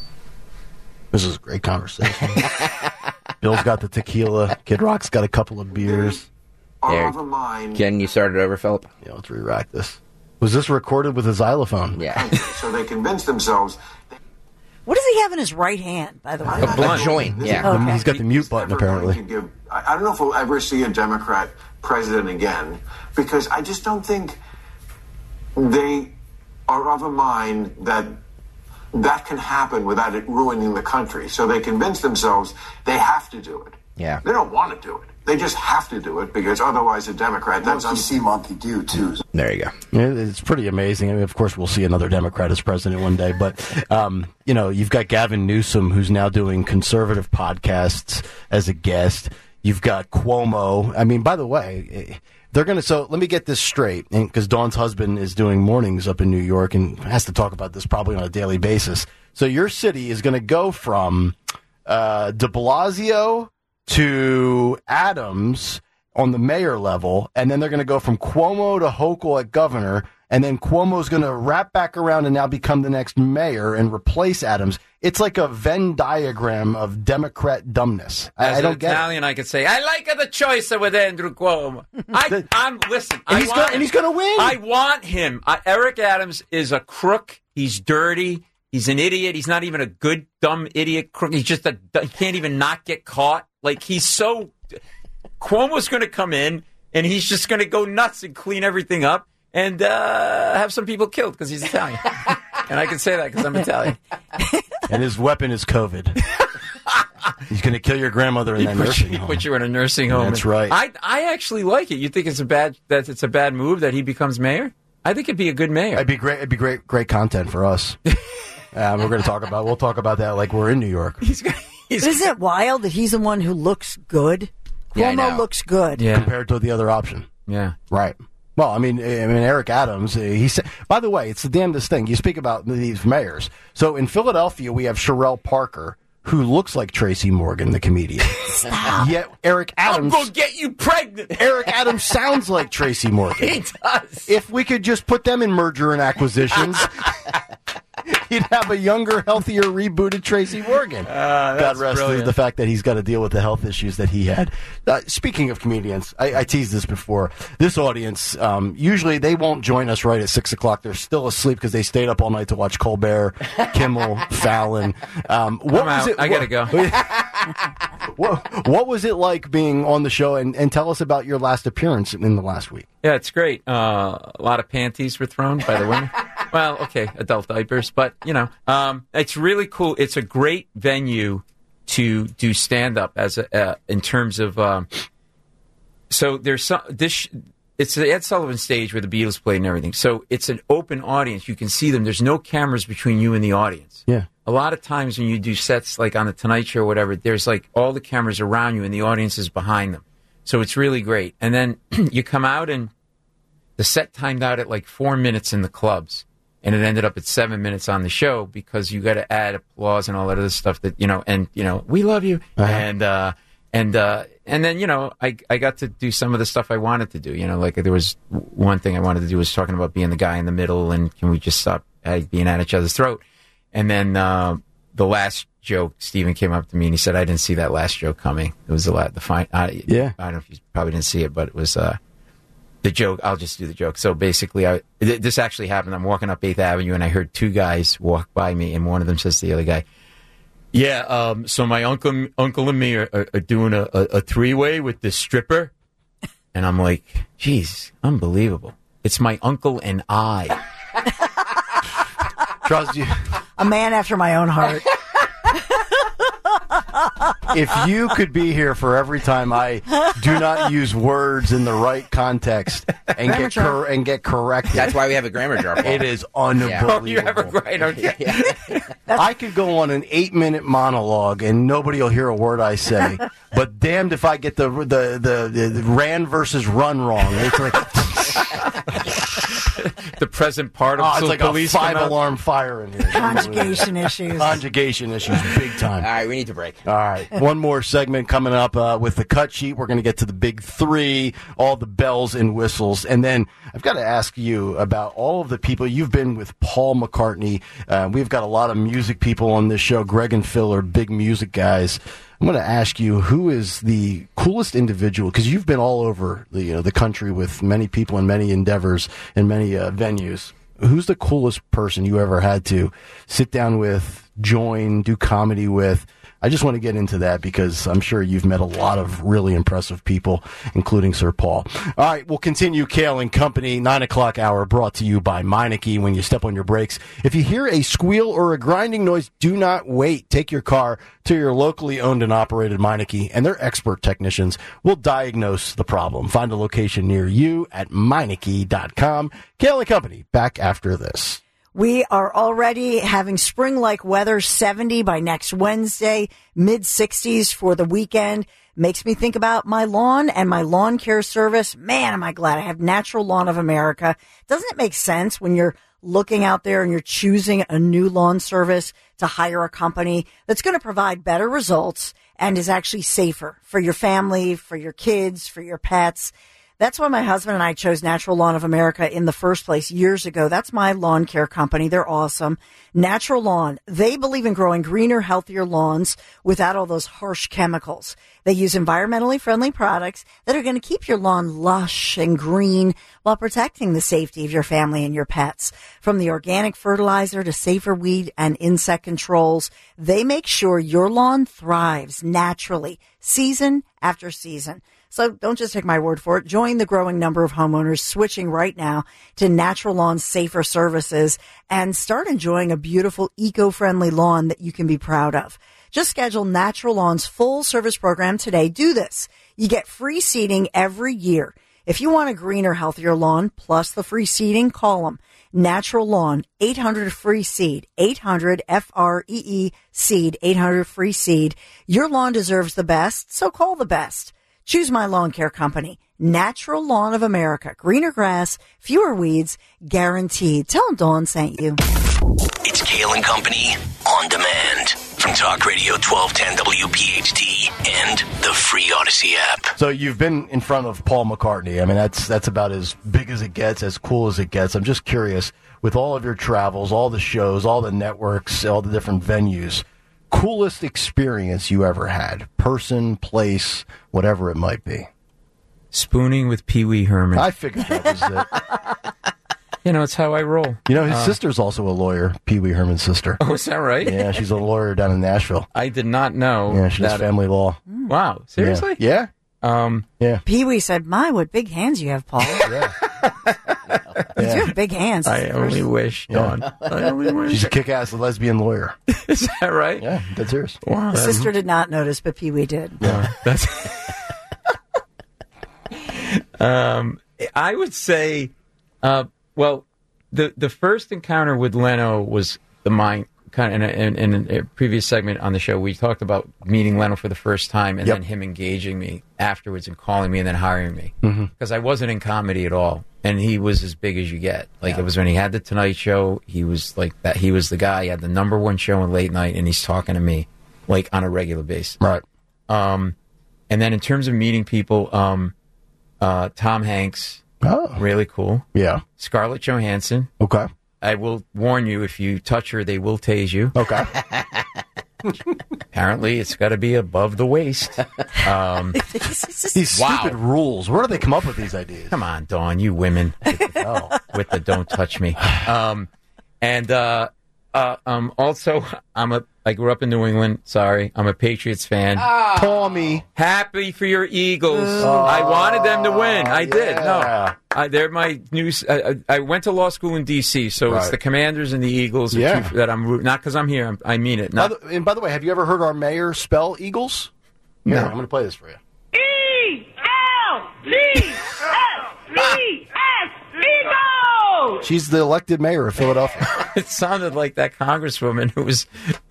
Speaker 2: This is a great conversation. Bill's got the tequila. Kid Rock's got a couple of beers.
Speaker 5: There. Can you start it over, Philip?
Speaker 2: Yeah, let's re-rack this. Was this recorded with a xylophone?
Speaker 5: Yeah.
Speaker 12: So they convince themselves.
Speaker 4: What does he have in his right hand, by the way?
Speaker 5: A joint, yeah.
Speaker 4: Okay.
Speaker 2: He's got the mute button, apparently.
Speaker 12: I don't know if we'll ever see a Democrat president again, because I just don't think they are of a mind that can happen without it ruining the country. So they convince themselves they have to do it.
Speaker 5: Yeah.
Speaker 12: They don't want to do it. They just have to do it because otherwise a Democrat. That's what see Monty do too.
Speaker 5: There you go.
Speaker 2: It's pretty amazing. I mean, of course, we'll see another Democrat as president one day. But you've got Gavin Newsom, who's now doing conservative podcasts as a guest. You've got Cuomo. I mean, by the way, they're going to. So let me get this straight, because Dawn's husband is doing mornings up in New York and has to talk about this probably on a daily basis. So your city is going to go from de Blasio to Adams on the mayor level, and then they're going to go from Cuomo to Hochul at governor, and then Cuomo's going to wrap back around and now become the next mayor and replace Adams. It's like a Venn diagram of Democrat dumbness. I don't get it.
Speaker 3: As an Italian, I could say, I like the choice with Andrew Cuomo. Listen.
Speaker 2: And he's going to win.
Speaker 3: I want him. Eric Adams is a crook. He's dirty. He's an idiot. He's not even a good, dumb idiot crook. He's just he can't even not get caught. Like, he's so... Cuomo's going to come in, and he's just going to go nuts and clean everything up and have some people killed because he's Italian. And I can say that because I'm Italian.
Speaker 2: And his weapon is COVID. He's going to kill your grandmother in that nursing home.
Speaker 3: Put you in a nursing home.
Speaker 2: That's right.
Speaker 3: I actually like it. You think it's a bad move that he becomes mayor? I think it'd be a good mayor.
Speaker 2: It'd be great. It'd be great content for us. We'll talk about that like we're in New York.
Speaker 4: Isn't it wild that he's the one who looks good? Cuomo looks good.
Speaker 2: Yeah. Compared to the other option.
Speaker 3: Yeah.
Speaker 2: Right. Well, I mean, Eric Adams, he said, by the way, it's the damnedest thing. You speak about these mayors. So in Philadelphia, we have Sherelle Parker, who looks like Tracy Morgan, the comedian.
Speaker 4: Stop.
Speaker 2: Yet Eric Adams...
Speaker 3: I'm going to get you pregnant.
Speaker 2: Eric Adams sounds like Tracy Morgan.
Speaker 3: He does.
Speaker 2: If we could just put them in merger and acquisitions... He'd have a younger, healthier, rebooted Tracy Morgan. God rest the fact that he's got to deal with the health issues that he had. Speaking of comedians, I teased this before. This audience, usually they won't join us right at 6 o'clock. They're still asleep because they stayed up all night to watch Colbert, Kimmel, Fallon.
Speaker 3: I got to go.
Speaker 2: What was it like being on the show? And tell us about your last appearance in the last week.
Speaker 3: Yeah, it's great. A lot of panties were thrown by the women. Well, okay, adult diapers, but it's really cool. It's a great venue to do stand up in terms of. So there's it's the Ed Sullivan stage where the Beatles played and everything. So it's an open audience. You can see them. There's no cameras between you and the audience.
Speaker 2: Yeah.
Speaker 3: A lot of times when you do sets like on the Tonight Show or whatever, there's like all the cameras around you and the audience is behind them. So it's really great. And then you come out and the set timed out at like 4 minutes in the clubs. And it ended up at 7 minutes on the show because you got to add applause and all that other stuff that, we love you. Uh-huh. And then, I got to do some of the stuff I wanted to do. Like there was one thing I wanted to do was talking about being the guy in the middle and can we just stop being at each other's throat. And then the last joke, Stephen came up to me and he said, I didn't see that last joke coming. It was I don't know if you probably didn't see it, but it was the joke. I'll just do the joke. So basically, this actually happened. I'm walking up 8th Avenue and I heard two guys walk by me and one of them says to the other guy, yeah, so my uncle and me are doing a three-way with this stripper. And I'm like, geez, unbelievable. It's my uncle and I.
Speaker 2: Trust you.
Speaker 4: A man after my own heart.
Speaker 2: If you could be here for every time I do not use words in the right context and get corrected.
Speaker 5: That's why we have a grammar jar. Paul.
Speaker 2: It is unbelievable.
Speaker 3: You have a great
Speaker 2: I could go on an 8-minute monologue and nobody will hear a word I say. But damned if I get the ran versus run wrong. It's like
Speaker 3: the present participle.
Speaker 2: It's like
Speaker 3: police
Speaker 2: a 5-alarm fire in here.
Speaker 4: Conjugation issues.
Speaker 2: Conjugation issues, big time.
Speaker 5: All right, we need to break.
Speaker 2: All right, one more segment coming up with the cut sheet. We're going to get to the big three, all the bells and whistles. And then I've got to ask you about all of the people. You've been with Paul McCartney. We've got a lot of music people on this show. Greg and Phil are big music guys. I'm going to ask you, who is the coolest individual? Because you've been all over the country with many people and many endeavors and many venues. Who's the coolest person you ever had to sit down with, join, do comedy with? I just want to get into that because I'm sure you've met a lot of really impressive people, including Sir Paul. All right, we'll continue Kale and Company, 9 o'clock hour, brought to you by Meineke. When you step on your brakes, if you hear a squeal or a grinding noise, do not wait. Take your car to your locally owned and operated Meineke, and their expert technicians will diagnose the problem. Find a location near you at Meineke.com. Kale and Company, back after this.
Speaker 4: We are already having spring-like weather, 70 by next Wednesday, mid-60s for the weekend. Makes me think about my lawn and my lawn care service. Man, am I glad I have Natural Lawn of America. Doesn't it make sense when you're looking out there and you're choosing a new lawn service to hire a company that's going to provide better results and is actually safer for your family, for your kids, for your pets? That's why my husband and I chose Natural Lawn of America in the first place years ago. That's my lawn care company. They're awesome. Natural Lawn. They believe in growing greener, healthier lawns without all those harsh chemicals. They use environmentally friendly products that are going to keep your lawn lush and green while protecting the safety of your family and your pets. From the organic fertilizer to safer weed and insect controls, they make sure your lawn thrives naturally, season after season. So don't just take my word for it. Join the growing number of homeowners switching right now to Natural Lawn's safer services and start enjoying a beautiful, eco-friendly lawn that you can be proud of. Just schedule Natural Lawn's full service program today. Do this. You get free seeding every year. If you want a greener, healthier lawn plus the free seeding, call them. Natural Lawn, 800-FREE-SEED, 800-FREE-SEED, 800-FREE-SEED. Your lawn deserves the best, so call the best. Choose my lawn care company, Natural Lawn of America. Greener grass, fewer weeds, guaranteed. Tell them Dawn sent you.
Speaker 1: It's Kale and Company on demand from Talk Radio 1210 WPHT and the free Odyssey app.
Speaker 2: So you've been in front of Paul McCartney. I mean, that's about as big as it gets, as cool as it gets. I'm just curious, with all of your travels, all the shows, all the networks, all the different venues, coolest experience you ever had? Person, place, whatever it might be.
Speaker 3: Spooning with Pee Wee Herman.
Speaker 2: I figured that was it.
Speaker 3: It's how I roll.
Speaker 2: His sister's also a lawyer, Pee Wee Herman's sister.
Speaker 3: Oh, is that right?
Speaker 2: Yeah, she's a lawyer down in Nashville.
Speaker 3: I did not know.
Speaker 2: Yeah, she does family law.
Speaker 3: Wow, seriously?
Speaker 2: Yeah. Yeah.
Speaker 4: Pee Wee said, "My, what big hands you have, Paul."
Speaker 2: Yeah.
Speaker 4: You do have big hands.
Speaker 3: I only wish, Dawn. I only wish.
Speaker 2: She's a kick-ass lesbian lawyer.
Speaker 3: Is that right?
Speaker 2: Yeah, that's serious.
Speaker 3: Wow.
Speaker 4: The sister did not notice, but Pee Wee did.
Speaker 3: Yeah, that's. I would say, well, the first encounter with Leno was mine. Kind of in a previous segment on the show, we talked about meeting Leno for the first time and then him engaging me afterwards and calling me and then hiring me because I wasn't in comedy at all, and he was as big as you get. Like it was when he had the Tonight Show, he was like that. He was the guy. He had the #1 show in late night, and he's talking to me like on a regular basis.
Speaker 2: Right.
Speaker 3: And then in terms of meeting people, Tom Hanks, really cool.
Speaker 2: Yeah.
Speaker 3: Scarlett Johansson.
Speaker 2: Okay.
Speaker 3: I will warn you, if you touch her, they will tase you.
Speaker 2: Okay.
Speaker 3: Apparently, it's got to be above the waist.
Speaker 2: These stupid rules. Where do they come up with these ideas?
Speaker 3: Come on, Dawn, you women. With the don't touch me. Also, I grew up in New England. Sorry, I'm a Patriots fan.
Speaker 2: Tommy,
Speaker 3: happy for your Eagles. I wanted them to win. I did. No, they're my news. I went to law school in D.C., so it's the Commanders and the Eagles that I'm rooting. Not because I'm here. I mean it.
Speaker 2: And by the way, have you ever heard our mayor spell Eagles?
Speaker 3: No.
Speaker 2: Here, I'm going to play this for you.
Speaker 10: E-L-G-S-E-S, Eagles!
Speaker 2: She's the elected mayor of Philadelphia.
Speaker 3: It sounded like that congresswoman who was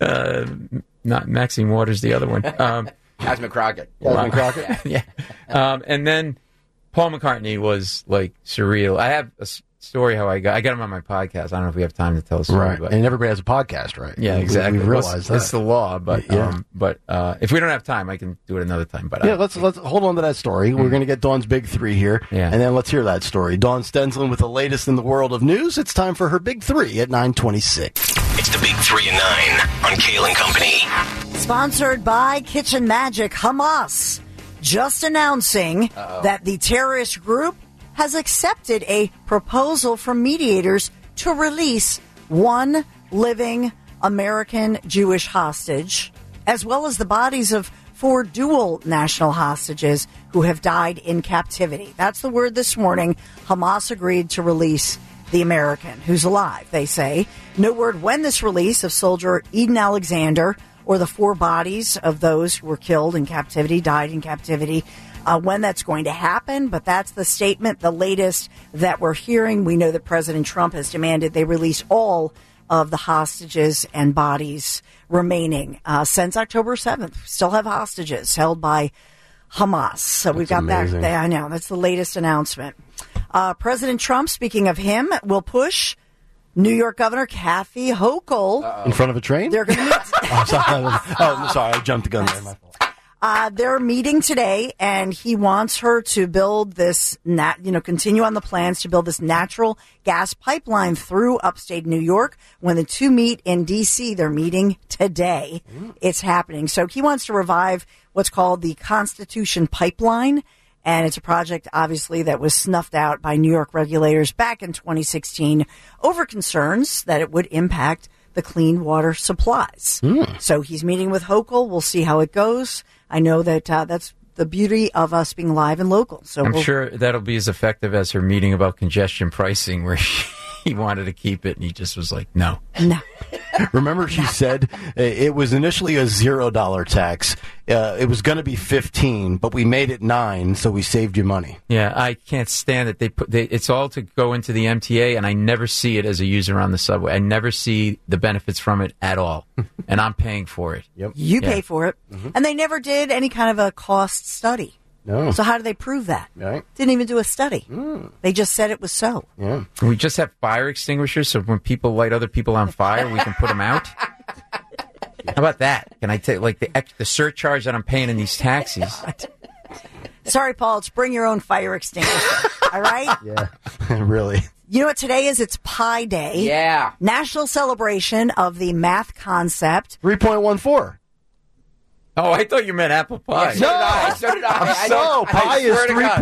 Speaker 3: not Maxine Waters, the other one.
Speaker 5: Jasmine Crockett.
Speaker 2: Jasmine Crockett?
Speaker 3: Yeah. And then Paul McCartney was like surreal. I have a story how I got him on my podcast. I don't know if we have time to tell a story.
Speaker 2: Right.
Speaker 3: But,
Speaker 2: and everybody has a podcast, right?
Speaker 3: Yeah, exactly.
Speaker 2: We realize that.
Speaker 3: It's the law, but if we don't have time, I can do it another time. But
Speaker 2: let's hold on to that story. We're going to get Dawn's big three here, and then let's hear that story. Dawn Stensland with the latest in the world of news. It's time for her big three at 9:26.
Speaker 1: It's the big 3 at 9 on Kale and Company.
Speaker 4: Sponsored by Kitchen Magic. Hamas just announcing that the terrorist group has accepted a proposal from mediators to release one living American Jewish hostage, as well as the bodies of 4 dual national hostages who have died in captivity. That's the word this morning. Hamas agreed to release the American, who's alive, they say. No word when this release of soldier Eden Alexander or the 4 bodies of those who were killed in captivity, died in captivity, when that's going to happen, but that's the statement, the latest that we're hearing. We know that President Trump has demanded they release all of the hostages and bodies remaining since October 7th. Still have hostages held by Hamas. So we've got
Speaker 2: amazing.
Speaker 4: that. I know. That's the latest announcement. President Trump, speaking of him, will push New York Governor Kathy Hochul.
Speaker 2: In front of a train?
Speaker 4: They're going to meet.
Speaker 2: I'm sorry. I jumped the gun there. My fault.
Speaker 4: They're meeting today, and he wants her to build this, continue on the plans to build this natural gas pipeline through upstate New York. When the two meet in D.C., they're meeting today. It's happening. So he wants to revive what's called the Constitution Pipeline, and it's a project, obviously, that was snuffed out by New York regulators back in 2016 over concerns that it would impact the clean water supplies. So he's meeting with Hochul. We'll see how it goes. I know that that's the beauty of us being live and local. So
Speaker 3: I'm sure that'll be as effective as her meeting about congestion pricing, where he wanted to keep it, and he just was like, no.
Speaker 2: Remember, she said it was initially a $0 tax. It was going to be 15, but we made it 9, so we saved you money.
Speaker 3: Yeah, I can't stand it. It's all to go into the MTA, and I never see it as a user on the subway. I never see the benefits from it at all, and I'm paying for it.
Speaker 2: Yep.
Speaker 4: You pay for it, and they never did any kind of a cost study.
Speaker 2: No.
Speaker 4: So how do they prove that?
Speaker 2: Right.
Speaker 4: Didn't even do a study. They just said it was so.
Speaker 2: Yeah.
Speaker 3: Can we just have fire extinguishers so when people light other people on fire, we can put them out? How about that? Can I take the surcharge that I'm paying in these taxis?
Speaker 4: Sorry, Paul. It's bring your own fire extinguisher. All right?
Speaker 2: Yeah. Really.
Speaker 4: You know what today is? It's Pi Day.
Speaker 5: Yeah.
Speaker 4: National celebration of the math concept.
Speaker 2: 3.14.
Speaker 3: Oh, I thought you meant apple pie.
Speaker 5: So did I.
Speaker 2: Pi is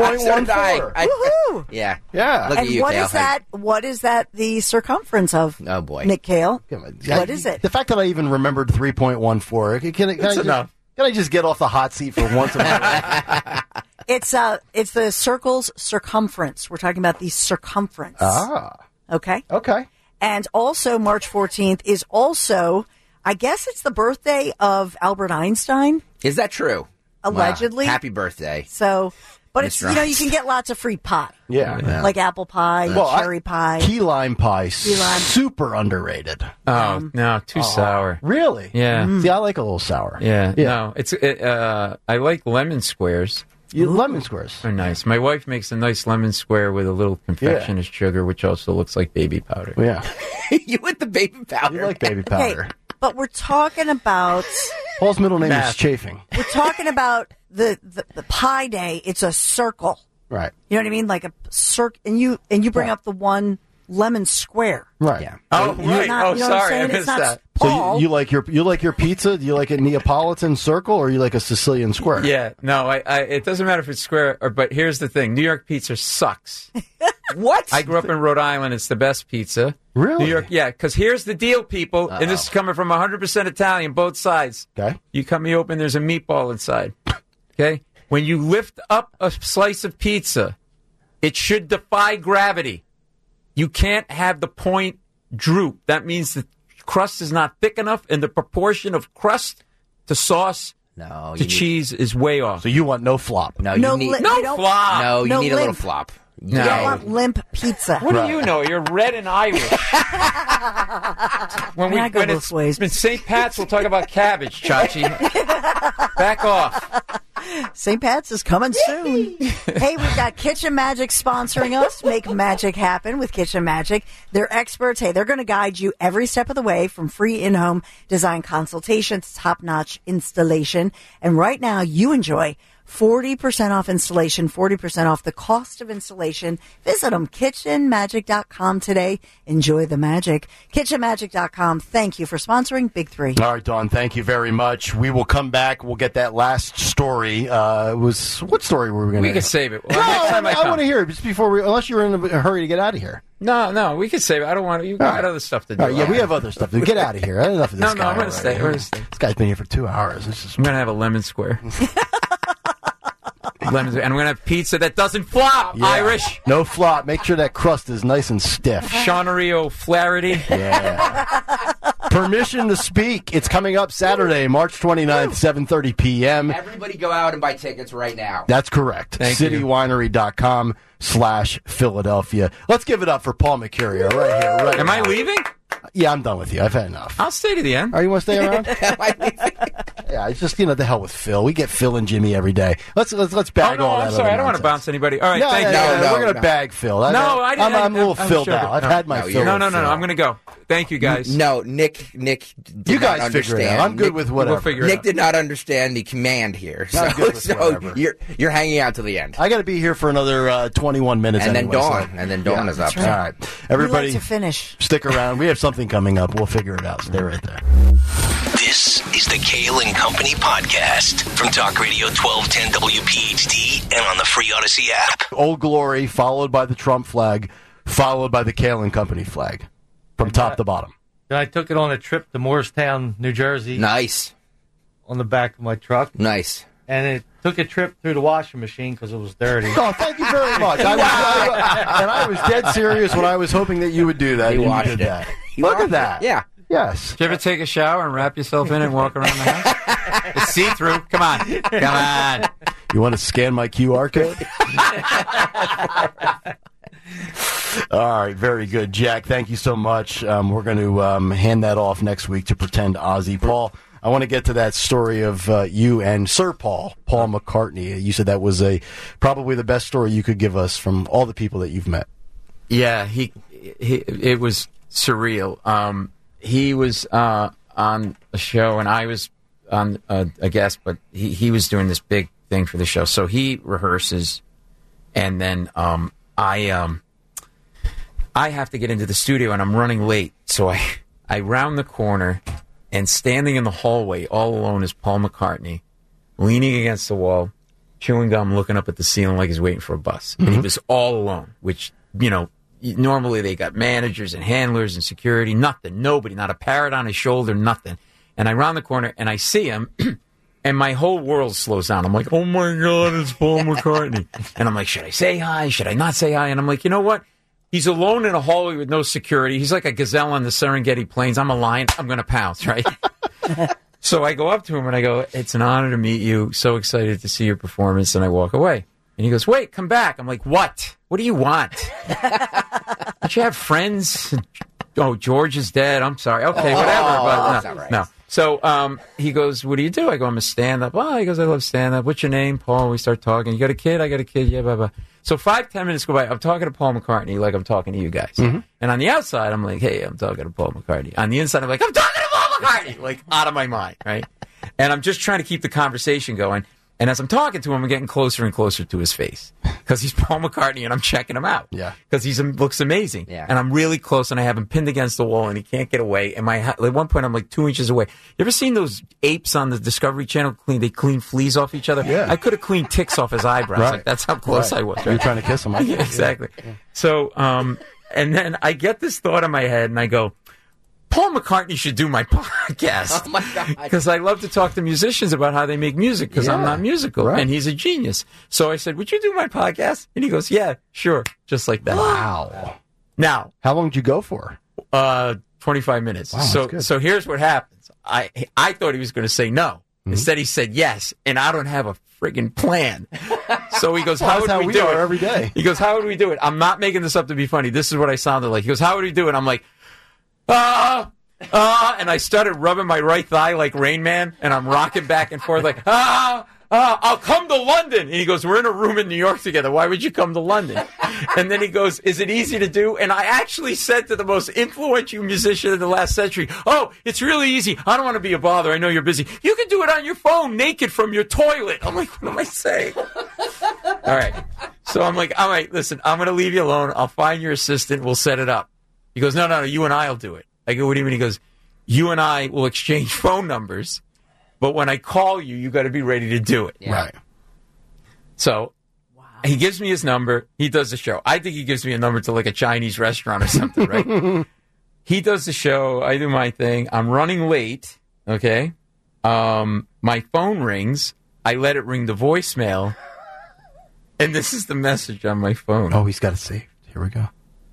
Speaker 2: 3.14.
Speaker 4: Woohoo!
Speaker 5: Yeah.
Speaker 2: Yeah.
Speaker 5: Look
Speaker 4: And
Speaker 5: at you,
Speaker 4: what
Speaker 5: Kale.
Speaker 4: is that? What is that? The circumference of?
Speaker 5: Oh, boy.
Speaker 4: Nick Kale.
Speaker 2: Come on.
Speaker 4: What is it?
Speaker 2: The fact that I even remembered 3.14. Can I
Speaker 3: It's enough.
Speaker 2: Can I just get off the hot seat for once in my life?
Speaker 4: It's the circle's circumference. We're talking about the circumference. Okay.
Speaker 2: Okay.
Speaker 4: And also March 14th is also, I guess it's the birthday of Albert Einstein.
Speaker 5: Is that true?
Speaker 4: Allegedly.
Speaker 5: Wow. Happy birthday.
Speaker 4: So, but it's,
Speaker 5: Mr.
Speaker 4: you can get lots of free pie.
Speaker 2: Yeah.
Speaker 4: Like apple pie, cherry pie.
Speaker 2: Key lime pie,
Speaker 4: Key lime.
Speaker 2: super underrated.
Speaker 3: Oh, no, too sour.
Speaker 2: Really?
Speaker 3: Yeah.
Speaker 2: See, I like a little sour.
Speaker 3: Yeah. No, I like lemon squares.
Speaker 2: Lemon squares
Speaker 3: are nice. My wife makes a nice lemon square with a little confectioner's sugar, which also looks like baby powder.
Speaker 2: Yeah.
Speaker 5: You with the baby powder?
Speaker 2: You like baby powder.
Speaker 4: Okay, but we're talking about...
Speaker 2: Paul's middle name is Chafing.
Speaker 4: We're talking about the pie day. It's a circle.
Speaker 2: Right.
Speaker 4: You know what I mean? Like a circle. And you bring up the one lemon square.
Speaker 2: Right.
Speaker 5: Yeah.
Speaker 3: Oh, right.
Speaker 4: Not,
Speaker 3: sorry, I
Speaker 4: it's
Speaker 3: missed
Speaker 4: not
Speaker 3: that.
Speaker 4: Paul.
Speaker 2: So you like your pizza? Do you like a Neapolitan circle or you like a Sicilian square?
Speaker 3: Yeah, no, it doesn't matter if it's square, but here's the thing. New York pizza sucks.
Speaker 5: What?
Speaker 3: I grew up in Rhode Island. It's the best pizza.
Speaker 2: Really?
Speaker 3: New York, yeah, because here's the deal, people, and this is coming from 100% Italian, both sides.
Speaker 2: Okay.
Speaker 3: You cut me open, there's a meatball inside. Okay? When you lift up a slice of pizza, it should defy gravity. You can't have the point droop. That means the crust is not thick enough, and the proportion of crust to sauce to cheese is way off.
Speaker 2: So you want no flop?
Speaker 5: No,
Speaker 4: No
Speaker 5: you need
Speaker 4: li-
Speaker 3: no
Speaker 4: you don't-
Speaker 3: flop.
Speaker 5: no, you
Speaker 4: No
Speaker 5: need a little
Speaker 4: limp.
Speaker 5: flop.
Speaker 4: You don't want limp pizza.
Speaker 3: What do you know? You're red and Irish. When
Speaker 4: I go
Speaker 3: when
Speaker 4: both
Speaker 3: it's
Speaker 4: ways.
Speaker 3: been St. Pat's, we'll talk about cabbage, Chachi. Back off.
Speaker 4: St. Pat's is coming soon. Hey, we've got Kitchen Magic sponsoring us. Make magic happen with Kitchen Magic. They're experts. Hey, they're going to guide you every step of the way from free in-home design consultations, top-notch installation. And right now, you enjoy 40% off installation, 40% off the cost of installation. Visit them, kitchenmagic.com today. Enjoy the magic. Kitchenmagic.com. Thank you for sponsoring Big Three.
Speaker 2: All right, Dawn, thank you very much. We will come back. We'll get that last story. What story were we going to
Speaker 3: We can save it. Well,
Speaker 2: No,
Speaker 3: next time
Speaker 2: I
Speaker 3: come.
Speaker 2: want to hear it just before unless you're in a hurry to get out of here.
Speaker 3: No, we can save it. I don't want to. You got
Speaker 2: right.
Speaker 3: other stuff to do.
Speaker 2: All right, yeah, we have other stuff to do. Get out of here. Enough of this
Speaker 3: No,
Speaker 2: guy
Speaker 3: I'm going to
Speaker 2: already.
Speaker 3: stay. I'm going to stay.
Speaker 2: This guy's been here for 2 hours. This is
Speaker 3: I'm going to have a lemon square. Lemon, and we're going to have pizza that doesn't flop,
Speaker 2: Yeah.
Speaker 3: Irish.
Speaker 2: No flop. Make sure that crust is nice and stiff.
Speaker 3: Seanery O'Flaherty.
Speaker 2: Yeah. Permission to Speak. It's coming up Saturday, March 29th, 7:30 p.m.
Speaker 5: Everybody go out and buy tickets right now.
Speaker 2: That's correct.
Speaker 3: Thank you.
Speaker 2: citywinery.com/Philadelphia. Let's give it up for Paul Mercurio right here. Right
Speaker 3: Am I
Speaker 2: now.
Speaker 3: leaving?
Speaker 2: Yeah, I'm done with you. I've had enough.
Speaker 3: I'll stay to the end.
Speaker 2: Oh, you want to stay around? Yeah, it's just, the hell with Phil. We get Phil and Jimmy every day. Let's bag all that.
Speaker 3: I'm sorry. I don't want to bounce anybody. All right,
Speaker 2: No,
Speaker 3: thank you.
Speaker 2: we're going to bag Phil. I'm a little filled
Speaker 3: sure.
Speaker 2: out. I've had my fill.
Speaker 3: No.
Speaker 2: of Phil.
Speaker 3: I'm going to go. Thank you, guys.
Speaker 5: No, Nick did
Speaker 2: You
Speaker 5: not
Speaker 2: guys figure it out.
Speaker 5: understand.
Speaker 2: I'm good
Speaker 5: Nick,
Speaker 2: with whatever.
Speaker 3: We'll figure it
Speaker 5: Nick
Speaker 3: out.
Speaker 5: did not understand the command here,
Speaker 2: I'm
Speaker 5: so,
Speaker 2: good with whatever.
Speaker 5: you're hanging out till the end.
Speaker 2: I got to be here for another 21 minutes.
Speaker 5: And then
Speaker 2: anyway,
Speaker 5: Dawn.
Speaker 2: so-
Speaker 5: And then Dawn is up.
Speaker 2: All right, everybody,
Speaker 4: We like to finish.
Speaker 2: stick around. We have something coming up. We'll figure it out. Stay right there.
Speaker 1: This is the Kale and Company podcast from Talk Radio 1210 WPHT and on the free Odyssey app.
Speaker 2: Old Glory, followed by the Trump flag, followed by the Kale and Company flag, from top to bottom.
Speaker 13: Then I took it on a trip to Morristown, New Jersey.
Speaker 5: Nice.
Speaker 13: On the back of my truck.
Speaker 5: Nice.
Speaker 13: And it took a trip through the washing machine because it was dirty.
Speaker 2: Oh, thank you very much. I was dead serious when I was hoping that you would do that.
Speaker 5: He
Speaker 2: and
Speaker 5: washed
Speaker 2: you did
Speaker 5: it.
Speaker 2: that.
Speaker 5: He
Speaker 2: Look at
Speaker 5: washed
Speaker 2: that.
Speaker 5: it. Yeah.
Speaker 2: Yes.
Speaker 3: Did you ever take a shower and wrap yourself in and walk around the house? It's see-through. Come on. Come on.
Speaker 2: You want to scan my QR code? All right, very good. Jack, thank you so much. We're going to hand that off next week to Pretend Ozzy. Paul, I want to get to that story of you and Sir Paul McCartney. You said that was probably the best story you could give us from all the people that you've met.
Speaker 3: Yeah, it was surreal. He was on a show, and I was on a guest, but he was doing this big thing for the show. So he rehearses, and then I have to get into the studio, and I'm running late. So I round the corner, and standing in the hallway all alone is Paul McCartney, leaning against the wall, chewing gum, looking up at the ceiling like he's waiting for a bus. And he was all alone, which, normally they got managers and handlers and security, nothing, nobody, not a parrot on his shoulder, nothing. And I round the corner and I see him And my whole world slows down. I'm like, oh my God, it's Paul McCartney. And I'm like, should I say hi? Should I not say hi? And I'm like, you know what? He's alone in a hallway with no security. He's like a gazelle on the Serengeti Plains. I'm a lion. I'm going to pounce, right? So I go up to him and I go, it's an honor to meet you. So excited to see your performance. And I walk away. And he goes, wait, come back. I'm like, what? What do you want? Don't you have friends? Oh, George is dead. I'm sorry. Okay, whatever. But no. So he goes, what do you do? I go, I'm a stand-up. Oh, he goes, I love stand-up. What's your name? Paul. We start talking. You got a kid? I got a kid. Yeah, blah, blah. So 5-10 minutes go by. I'm talking to Paul McCartney like I'm talking to you guys. Mm-hmm. And on the outside, I'm like, hey, I'm talking to Paul McCartney. On the inside, I'm like, I'm talking to Paul McCartney. Like, out of my mind, right? And I'm just trying to keep the conversation going. And as I'm talking to him, I'm getting closer and closer to his face because he's Paul McCartney and I'm checking him out. Yeah. Because he looks amazing. Yeah. And I'm really close and I have him pinned against the wall and he can't get away. And at one point, I'm like 2 inches away. You ever seen those apes on the Discovery Channel? They clean fleas off each other? Yeah. I could have cleaned ticks off his eyebrows.
Speaker 2: Right.
Speaker 3: Like, that's how close I was. Right?
Speaker 2: You're trying to kiss him.
Speaker 3: Yeah, exactly. Yeah. So, and then I get this thought in my head and I go, Paul McCartney should do my podcast.
Speaker 5: Oh, my God.
Speaker 3: Because I love to talk to musicians about how they make music because I'm not musical.
Speaker 2: Right.
Speaker 3: And he's a genius. So I said, would you do my podcast? And he goes, yeah, sure. Just like that.
Speaker 2: Wow.
Speaker 3: Now.
Speaker 2: How long did you go for?
Speaker 3: 25 minutes.
Speaker 2: Wow,
Speaker 3: so here's what happens. I thought he was going to say no. Mm-hmm. Instead, he said yes. And I don't have a friggin' plan. So he goes, how would we do it?
Speaker 2: Every day.
Speaker 3: He goes, how would we do it? I'm not making this up to be funny. This is what I sounded like. He goes, how would we do it? I'm like, and I started rubbing my right thigh like Rain Man, and I'm rocking back and forth like, I'll come to London. And he goes, we're in a room in New York together. Why would you come to London? And then he goes, is it easy to do? And I actually said to the most influential musician in the last century, oh, it's really easy. I don't want to be a bother. I know you're busy. You can do it on your phone naked from your toilet. I'm like, what am I saying? All right. So I'm like, all right, listen, I'm going to leave you alone. I'll find your assistant. We'll set it up. He goes, no, you and I will do it. I go, what do you mean? He goes, you and I will exchange phone numbers, but when I call you, you got to be ready to do it.
Speaker 2: Yeah. Right.
Speaker 3: So he gives me his number. He does the show. I think he gives me a number to like a Chinese restaurant or something, right? He does the show. I do my thing. I'm running late, okay? My phone rings. I let it ring the voicemail, and this is the message on my phone.
Speaker 2: Oh, he's got it saved. Here we go.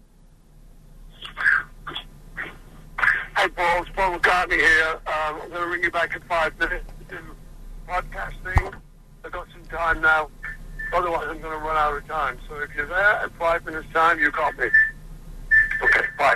Speaker 14: Hey, Paul, it's Paul McCartney here. I'm going to ring you back in 5 minutes to do podcast thing. I've got some time now. Otherwise, I'm going to run out of time. So if you're there in 5 minutes' time, you got me. Okay, bye.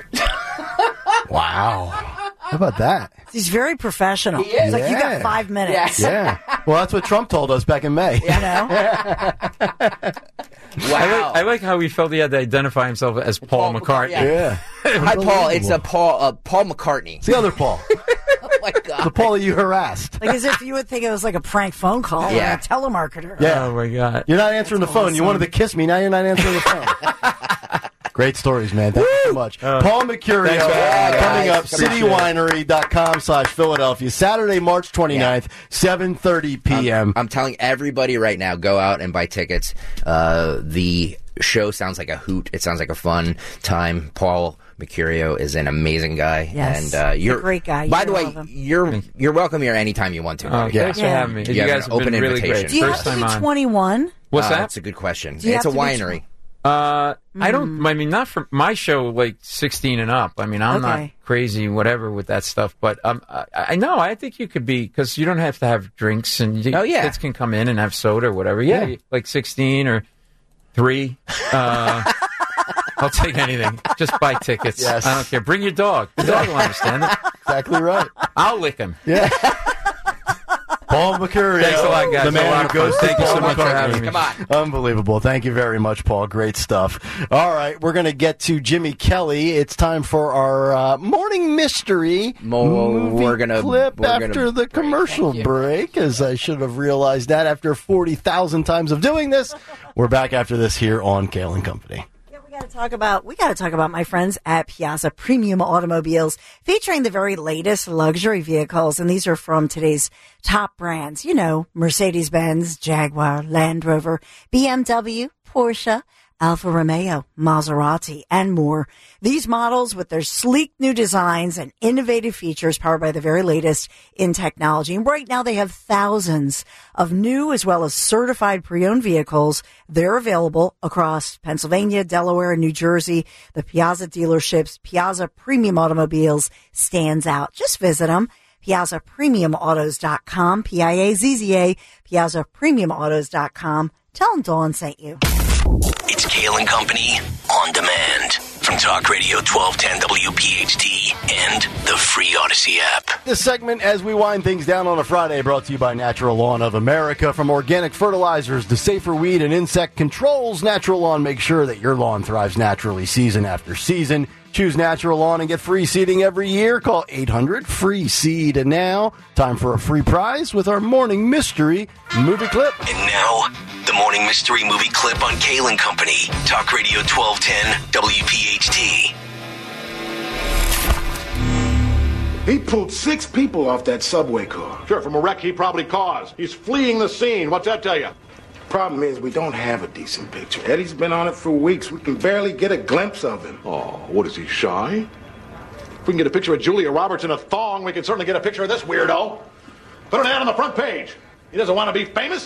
Speaker 2: Wow. How about that?
Speaker 4: He's very professional.
Speaker 5: He is.
Speaker 4: He's like, you got 5 minutes.
Speaker 2: Yeah. Well, that's what Trump told us back in May.
Speaker 4: You know?
Speaker 5: Wow.
Speaker 3: I like how he felt he had to identify himself as Paul McCartney.
Speaker 2: Yeah.
Speaker 5: Hi, Paul. It's Paul McCartney.
Speaker 2: It's the other Paul.
Speaker 5: Oh, my God.
Speaker 2: The Paul that you harassed.
Speaker 4: Like as if you would think it was like a prank phone call or a telemarketer.
Speaker 2: Yeah.
Speaker 3: Oh, my God.
Speaker 2: You're not answering the phone. You wanted to kiss me. Now you're not answering the phone. Great stories, man. Thank you so much. Paul Mercurio coming up, citywinery.com/Philadelphia, Saturday, March 29th, 7:30 p.m.
Speaker 5: I'm telling everybody right now, go out and buy tickets. The show sounds like a hoot. It sounds like a fun time. Paul Mercurio is an amazing guy.
Speaker 4: Yes,
Speaker 5: and you're
Speaker 4: a great guy.
Speaker 5: By the way, you're welcome here anytime you want to.
Speaker 3: Thanks for having me. You guys have been really great.
Speaker 4: Do you have to be 21?
Speaker 3: What's that?
Speaker 5: That's a good question.
Speaker 4: Do you
Speaker 5: It's a
Speaker 4: have to be
Speaker 5: winery.
Speaker 3: I don't. I mean, not for my show. Like 16 and up. I mean, I'm not crazy, whatever, with that stuff. But I know. I think you could be because you don't have to have drinks, and kids can come in and have soda or whatever. Yeah, like 16 or 3. I'll take anything. Just buy tickets.
Speaker 2: Yes.
Speaker 3: I don't care. Bring your dog. The dog will understand it.
Speaker 2: Exactly right.
Speaker 3: I'll lick him.
Speaker 2: Yeah. Paul Mercurio.
Speaker 3: Thanks a lot, guys.
Speaker 2: The man who goes.
Speaker 3: Thank you so much for having me.
Speaker 5: Come on.
Speaker 2: Unbelievable. Thank you very much, Paul. Great stuff. All right, we're going to get to Jimmy Kelly. It's time for our morning mystery movie clip after the commercial break, as I should have realized that after 40,000 times of doing this. We're back after this here on Kale & Company.
Speaker 4: We got to talk about my friends at Piazza Premium Automobiles, featuring the very latest luxury vehicles, and these are from today's top brands. You know, Mercedes-Benz, Jaguar, Land Rover, BMW, Porsche, Alfa Romeo, Maserati, and more. These models with their sleek new designs and innovative features powered by the very latest in technology. And right now they have thousands of new as well as certified pre-owned vehicles. They're available across Pennsylvania, Delaware, and New Jersey. The Piazza dealerships, Piazza Premium Automobiles stands out. Just visit them. PiazzaPremiumAutos.com, Piazza, PiazzaPremiumAutos.com. Tell them Dawn sent you.
Speaker 1: It's Kale and Company on demand from Talk Radio 1210 WPHT and the free Odyssey app.
Speaker 2: This segment, as we wind things down on a Friday, brought to you by Natural Lawn of America. From organic fertilizers to safer weed and insect controls, Natural Lawn makes sure that your lawn thrives naturally season after season. Choose Natural Lawn and get free seeding every year. Call 800-FREE-SEED. And now, time for a free prize with our morning mystery movie clip.
Speaker 1: And now, the morning mystery movie clip on Kale and Company. Talk Radio 1210 WPHT.
Speaker 15: He pulled 6 people off that subway car.
Speaker 16: Sure, from a wreck he probably caused. He's fleeing the scene. What's that tell you?
Speaker 15: Problem is, we don't have a decent picture. Eddie's been on it for weeks. We can barely get a glimpse of him.
Speaker 16: Oh, what is he, shy? If we can get a picture of Julia Roberts in a thong, we can certainly get a picture of this weirdo. Put an ad on the front page. He doesn't want to be famous,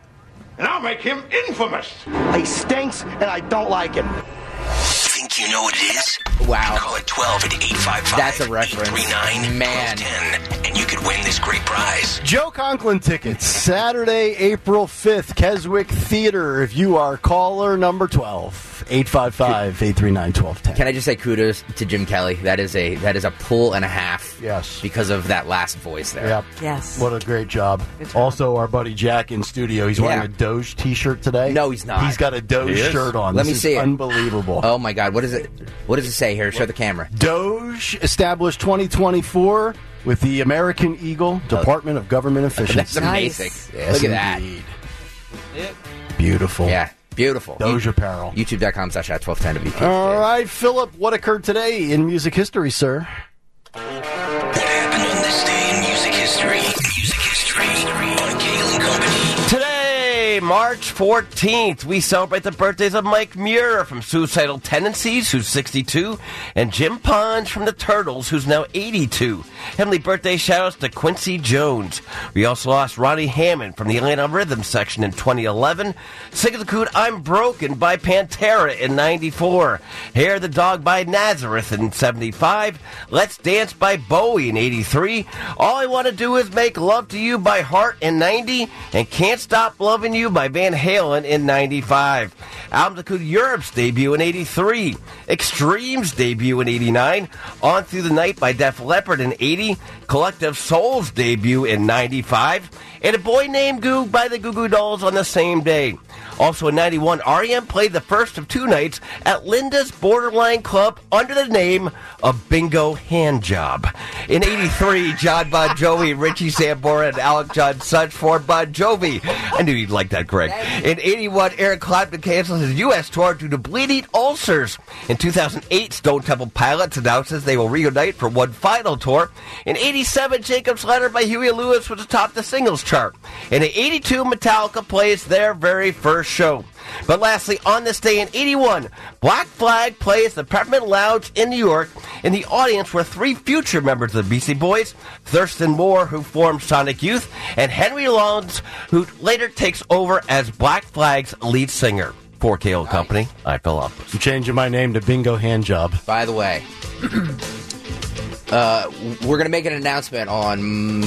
Speaker 16: and I'll make him infamous.
Speaker 17: He stinks, and I don't like him.
Speaker 1: Think you know what it is?
Speaker 5: Wow.
Speaker 1: Call it 12 at 855.
Speaker 5: That's a reference.
Speaker 1: 839
Speaker 5: Man.
Speaker 1: 1210, and you could win this great prize.
Speaker 2: Joe Conklin tickets, Saturday, April 5th, Keswick Theater. If you are caller number 12, 855-839-1210.
Speaker 5: Can I just say kudos to Jim Kelly? That is a pull and a half.
Speaker 2: Yes.
Speaker 5: Because of that last voice there.
Speaker 2: Yep.
Speaker 4: Yes.
Speaker 2: What a great job. Also, our buddy Jack in studio. He's wearing a Doge t-shirt today.
Speaker 5: No, he's not.
Speaker 2: He's got a Doge shirt on.
Speaker 5: Let me see it.
Speaker 2: Unbelievable.
Speaker 5: Oh, my God. What is it? What does it say here? Show the camera.
Speaker 2: Doge, established 2024 with the American Eagle Department of Government Efficiency.
Speaker 5: That's amazing.
Speaker 2: Yes,
Speaker 5: Look at
Speaker 2: indeed.
Speaker 5: that.
Speaker 2: Beautiful.
Speaker 5: Yeah, beautiful.
Speaker 2: Doge apparel.
Speaker 5: YouTube.com/1210WP.
Speaker 2: All right, Philip, what occurred today in music history, sir?
Speaker 1: What happened on this day in music history? Music history on Kale and Company.
Speaker 18: Today, March 14th, we celebrate the birthdays of Mike Muir from Suicidal Tendencies, who's 62, and Jim Ponge from the Turtles, who's now 82. Heavenly birthday shout-outs to Quincy Jones. We also lost Ronnie Hammond from the Atlanta Rhythm section in 2011. Sing the Coot I'm Broken by Pantera in 94. Hair the Dog by Nazareth in 75. Let's Dance by Bowie in 83. All I Want to Do Is Make Love to You by Heart in 90. And Can't Stop Loving You by Van Halen in 95. Albums include Europe's debut in 83. Extreme's debut in 89. On Through the Night by Def Leppard in 80. Collective Soul's debut in 95. And A Boy Named Goo by the Goo Goo Dolls on the same day. Also in 91, R.E.M. played the first of 2 nights at Linda's Borderline Club under the name of Bingo Handjob. In 83, John Bon Jovi, Richie Sambora, and Alec John Such formed Bon Jovi. I knew you'd like that, Greg. In 81, Eric Clapton canceled his U.S. tour due to bleeding ulcers. In 2008, Stone Temple Pilots announces they will reunite for one final tour. In 87, Jacob's Ladder by Huey Lewis was atop the singles chart. And in 82, Metallica plays their very first show. But lastly, on this day in 81, Black Flag plays the Peppermint Lounge in New York. In the audience were 3 future members of the Beastie Boys, Thurston Moore, who formed Sonic Youth, and Henry Rollins, who later takes over as Black Flag's lead singer. For Kale Company, I'm Phil Opus.
Speaker 2: I'm changing my name to Bingo Handjob.
Speaker 5: By the way, we're going to make an announcement on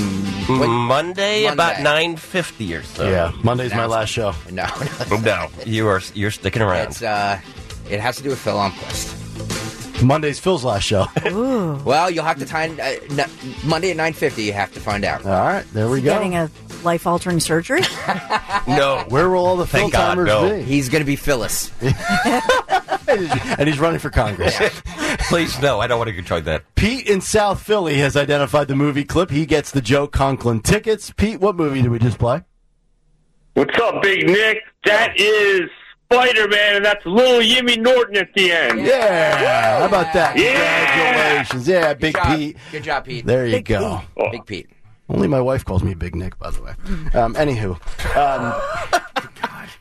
Speaker 18: Monday about 9:50 or so.
Speaker 2: Yeah, Monday's my last show.
Speaker 5: No,
Speaker 18: you're sticking around.
Speaker 5: It's it has to do with Phil Omquist.
Speaker 2: Monday's Phil's last show.
Speaker 5: Well, you'll have to time Monday at 9:50. You have to find out.
Speaker 2: All right, there we go.
Speaker 4: Getting a life-altering surgery?
Speaker 18: No.
Speaker 2: Where will all the Phil timers be?
Speaker 5: He's going to be Phyllis.
Speaker 2: And he's running for Congress.
Speaker 18: Please, no, I don't want to join that.
Speaker 2: Pete in South Philly has identified the movie clip. He gets the Joe Conklin tickets. Pete, what movie did we just play?
Speaker 19: What's up, Big Nick? That is Spider-Man, and that's little Jimmy Norton at the end.
Speaker 2: Yeah. How about that?
Speaker 19: Yeah.
Speaker 2: Congratulations. Yeah, Big Pete.
Speaker 5: Good job, Pete.
Speaker 2: There you go.
Speaker 5: Big Pete.
Speaker 2: Only my wife calls me Big Nick, by the way. Anywho.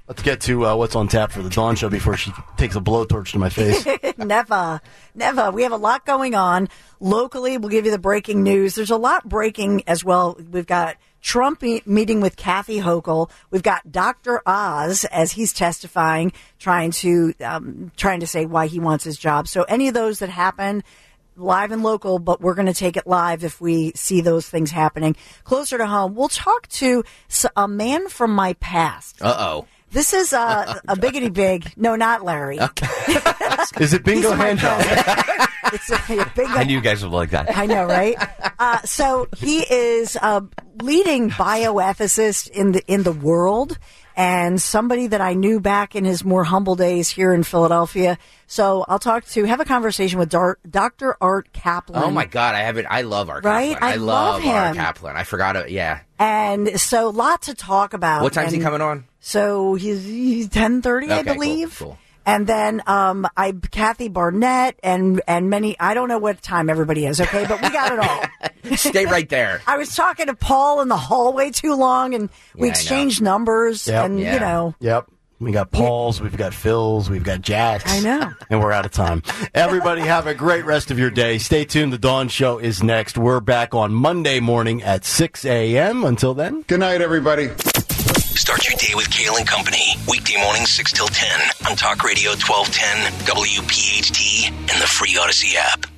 Speaker 2: Let's get to what's on tap for the Dawn Show before she takes a blowtorch to my face.
Speaker 4: Never. We have a lot going on. Locally, we'll give you the breaking news. There's a lot breaking as well. We've got Trump meeting with Kathy Hochul. We've got Dr. Oz as he's testifying, trying to say why he wants his job. So any of those that happen, live and local, but we're going to take it live if we see those things happening. Closer to home, we'll talk to a man from my past.
Speaker 5: Uh-oh.
Speaker 4: This is a biggity big. No, not Larry.
Speaker 5: Okay.
Speaker 2: Is it bingo hand job?
Speaker 4: It's a bingo.
Speaker 18: I knew you guys would like that.
Speaker 4: I know, right? So he is a leading bioethicist in the world, and somebody that I knew back in his more humble days here in Philadelphia. So I'll have a conversation with Dr. Art Kaplan.
Speaker 5: Oh my God, I love Art
Speaker 4: right?
Speaker 5: Kaplan.
Speaker 4: I love him.
Speaker 5: Art Kaplan. I forgot it. Yeah.
Speaker 4: And so, lot to talk about.
Speaker 5: What time's he coming on?
Speaker 4: So he's 10:30, I believe.
Speaker 5: Cool.
Speaker 4: And then Kathy Barnett and many. I don't know what time everybody is. Okay, but we got it all.
Speaker 5: Stay right there.
Speaker 4: I was talking to Paul in the hallway too long, and we exchanged numbers.
Speaker 2: Yep.
Speaker 4: And you know.
Speaker 2: Yep. We got Paul's, we've got Phil's, we've got Jack's.
Speaker 4: I know.
Speaker 2: And we're out of time. Everybody have a great rest of your day. Stay tuned. The Dawn Show is next. We're back on Monday morning at 6 a.m. Until then.
Speaker 12: Good night, everybody.
Speaker 1: Start your day with Kale and Company. Weekday mornings 6 till 10 on Talk Radio 1210, WPHT, and the free Odyssey app.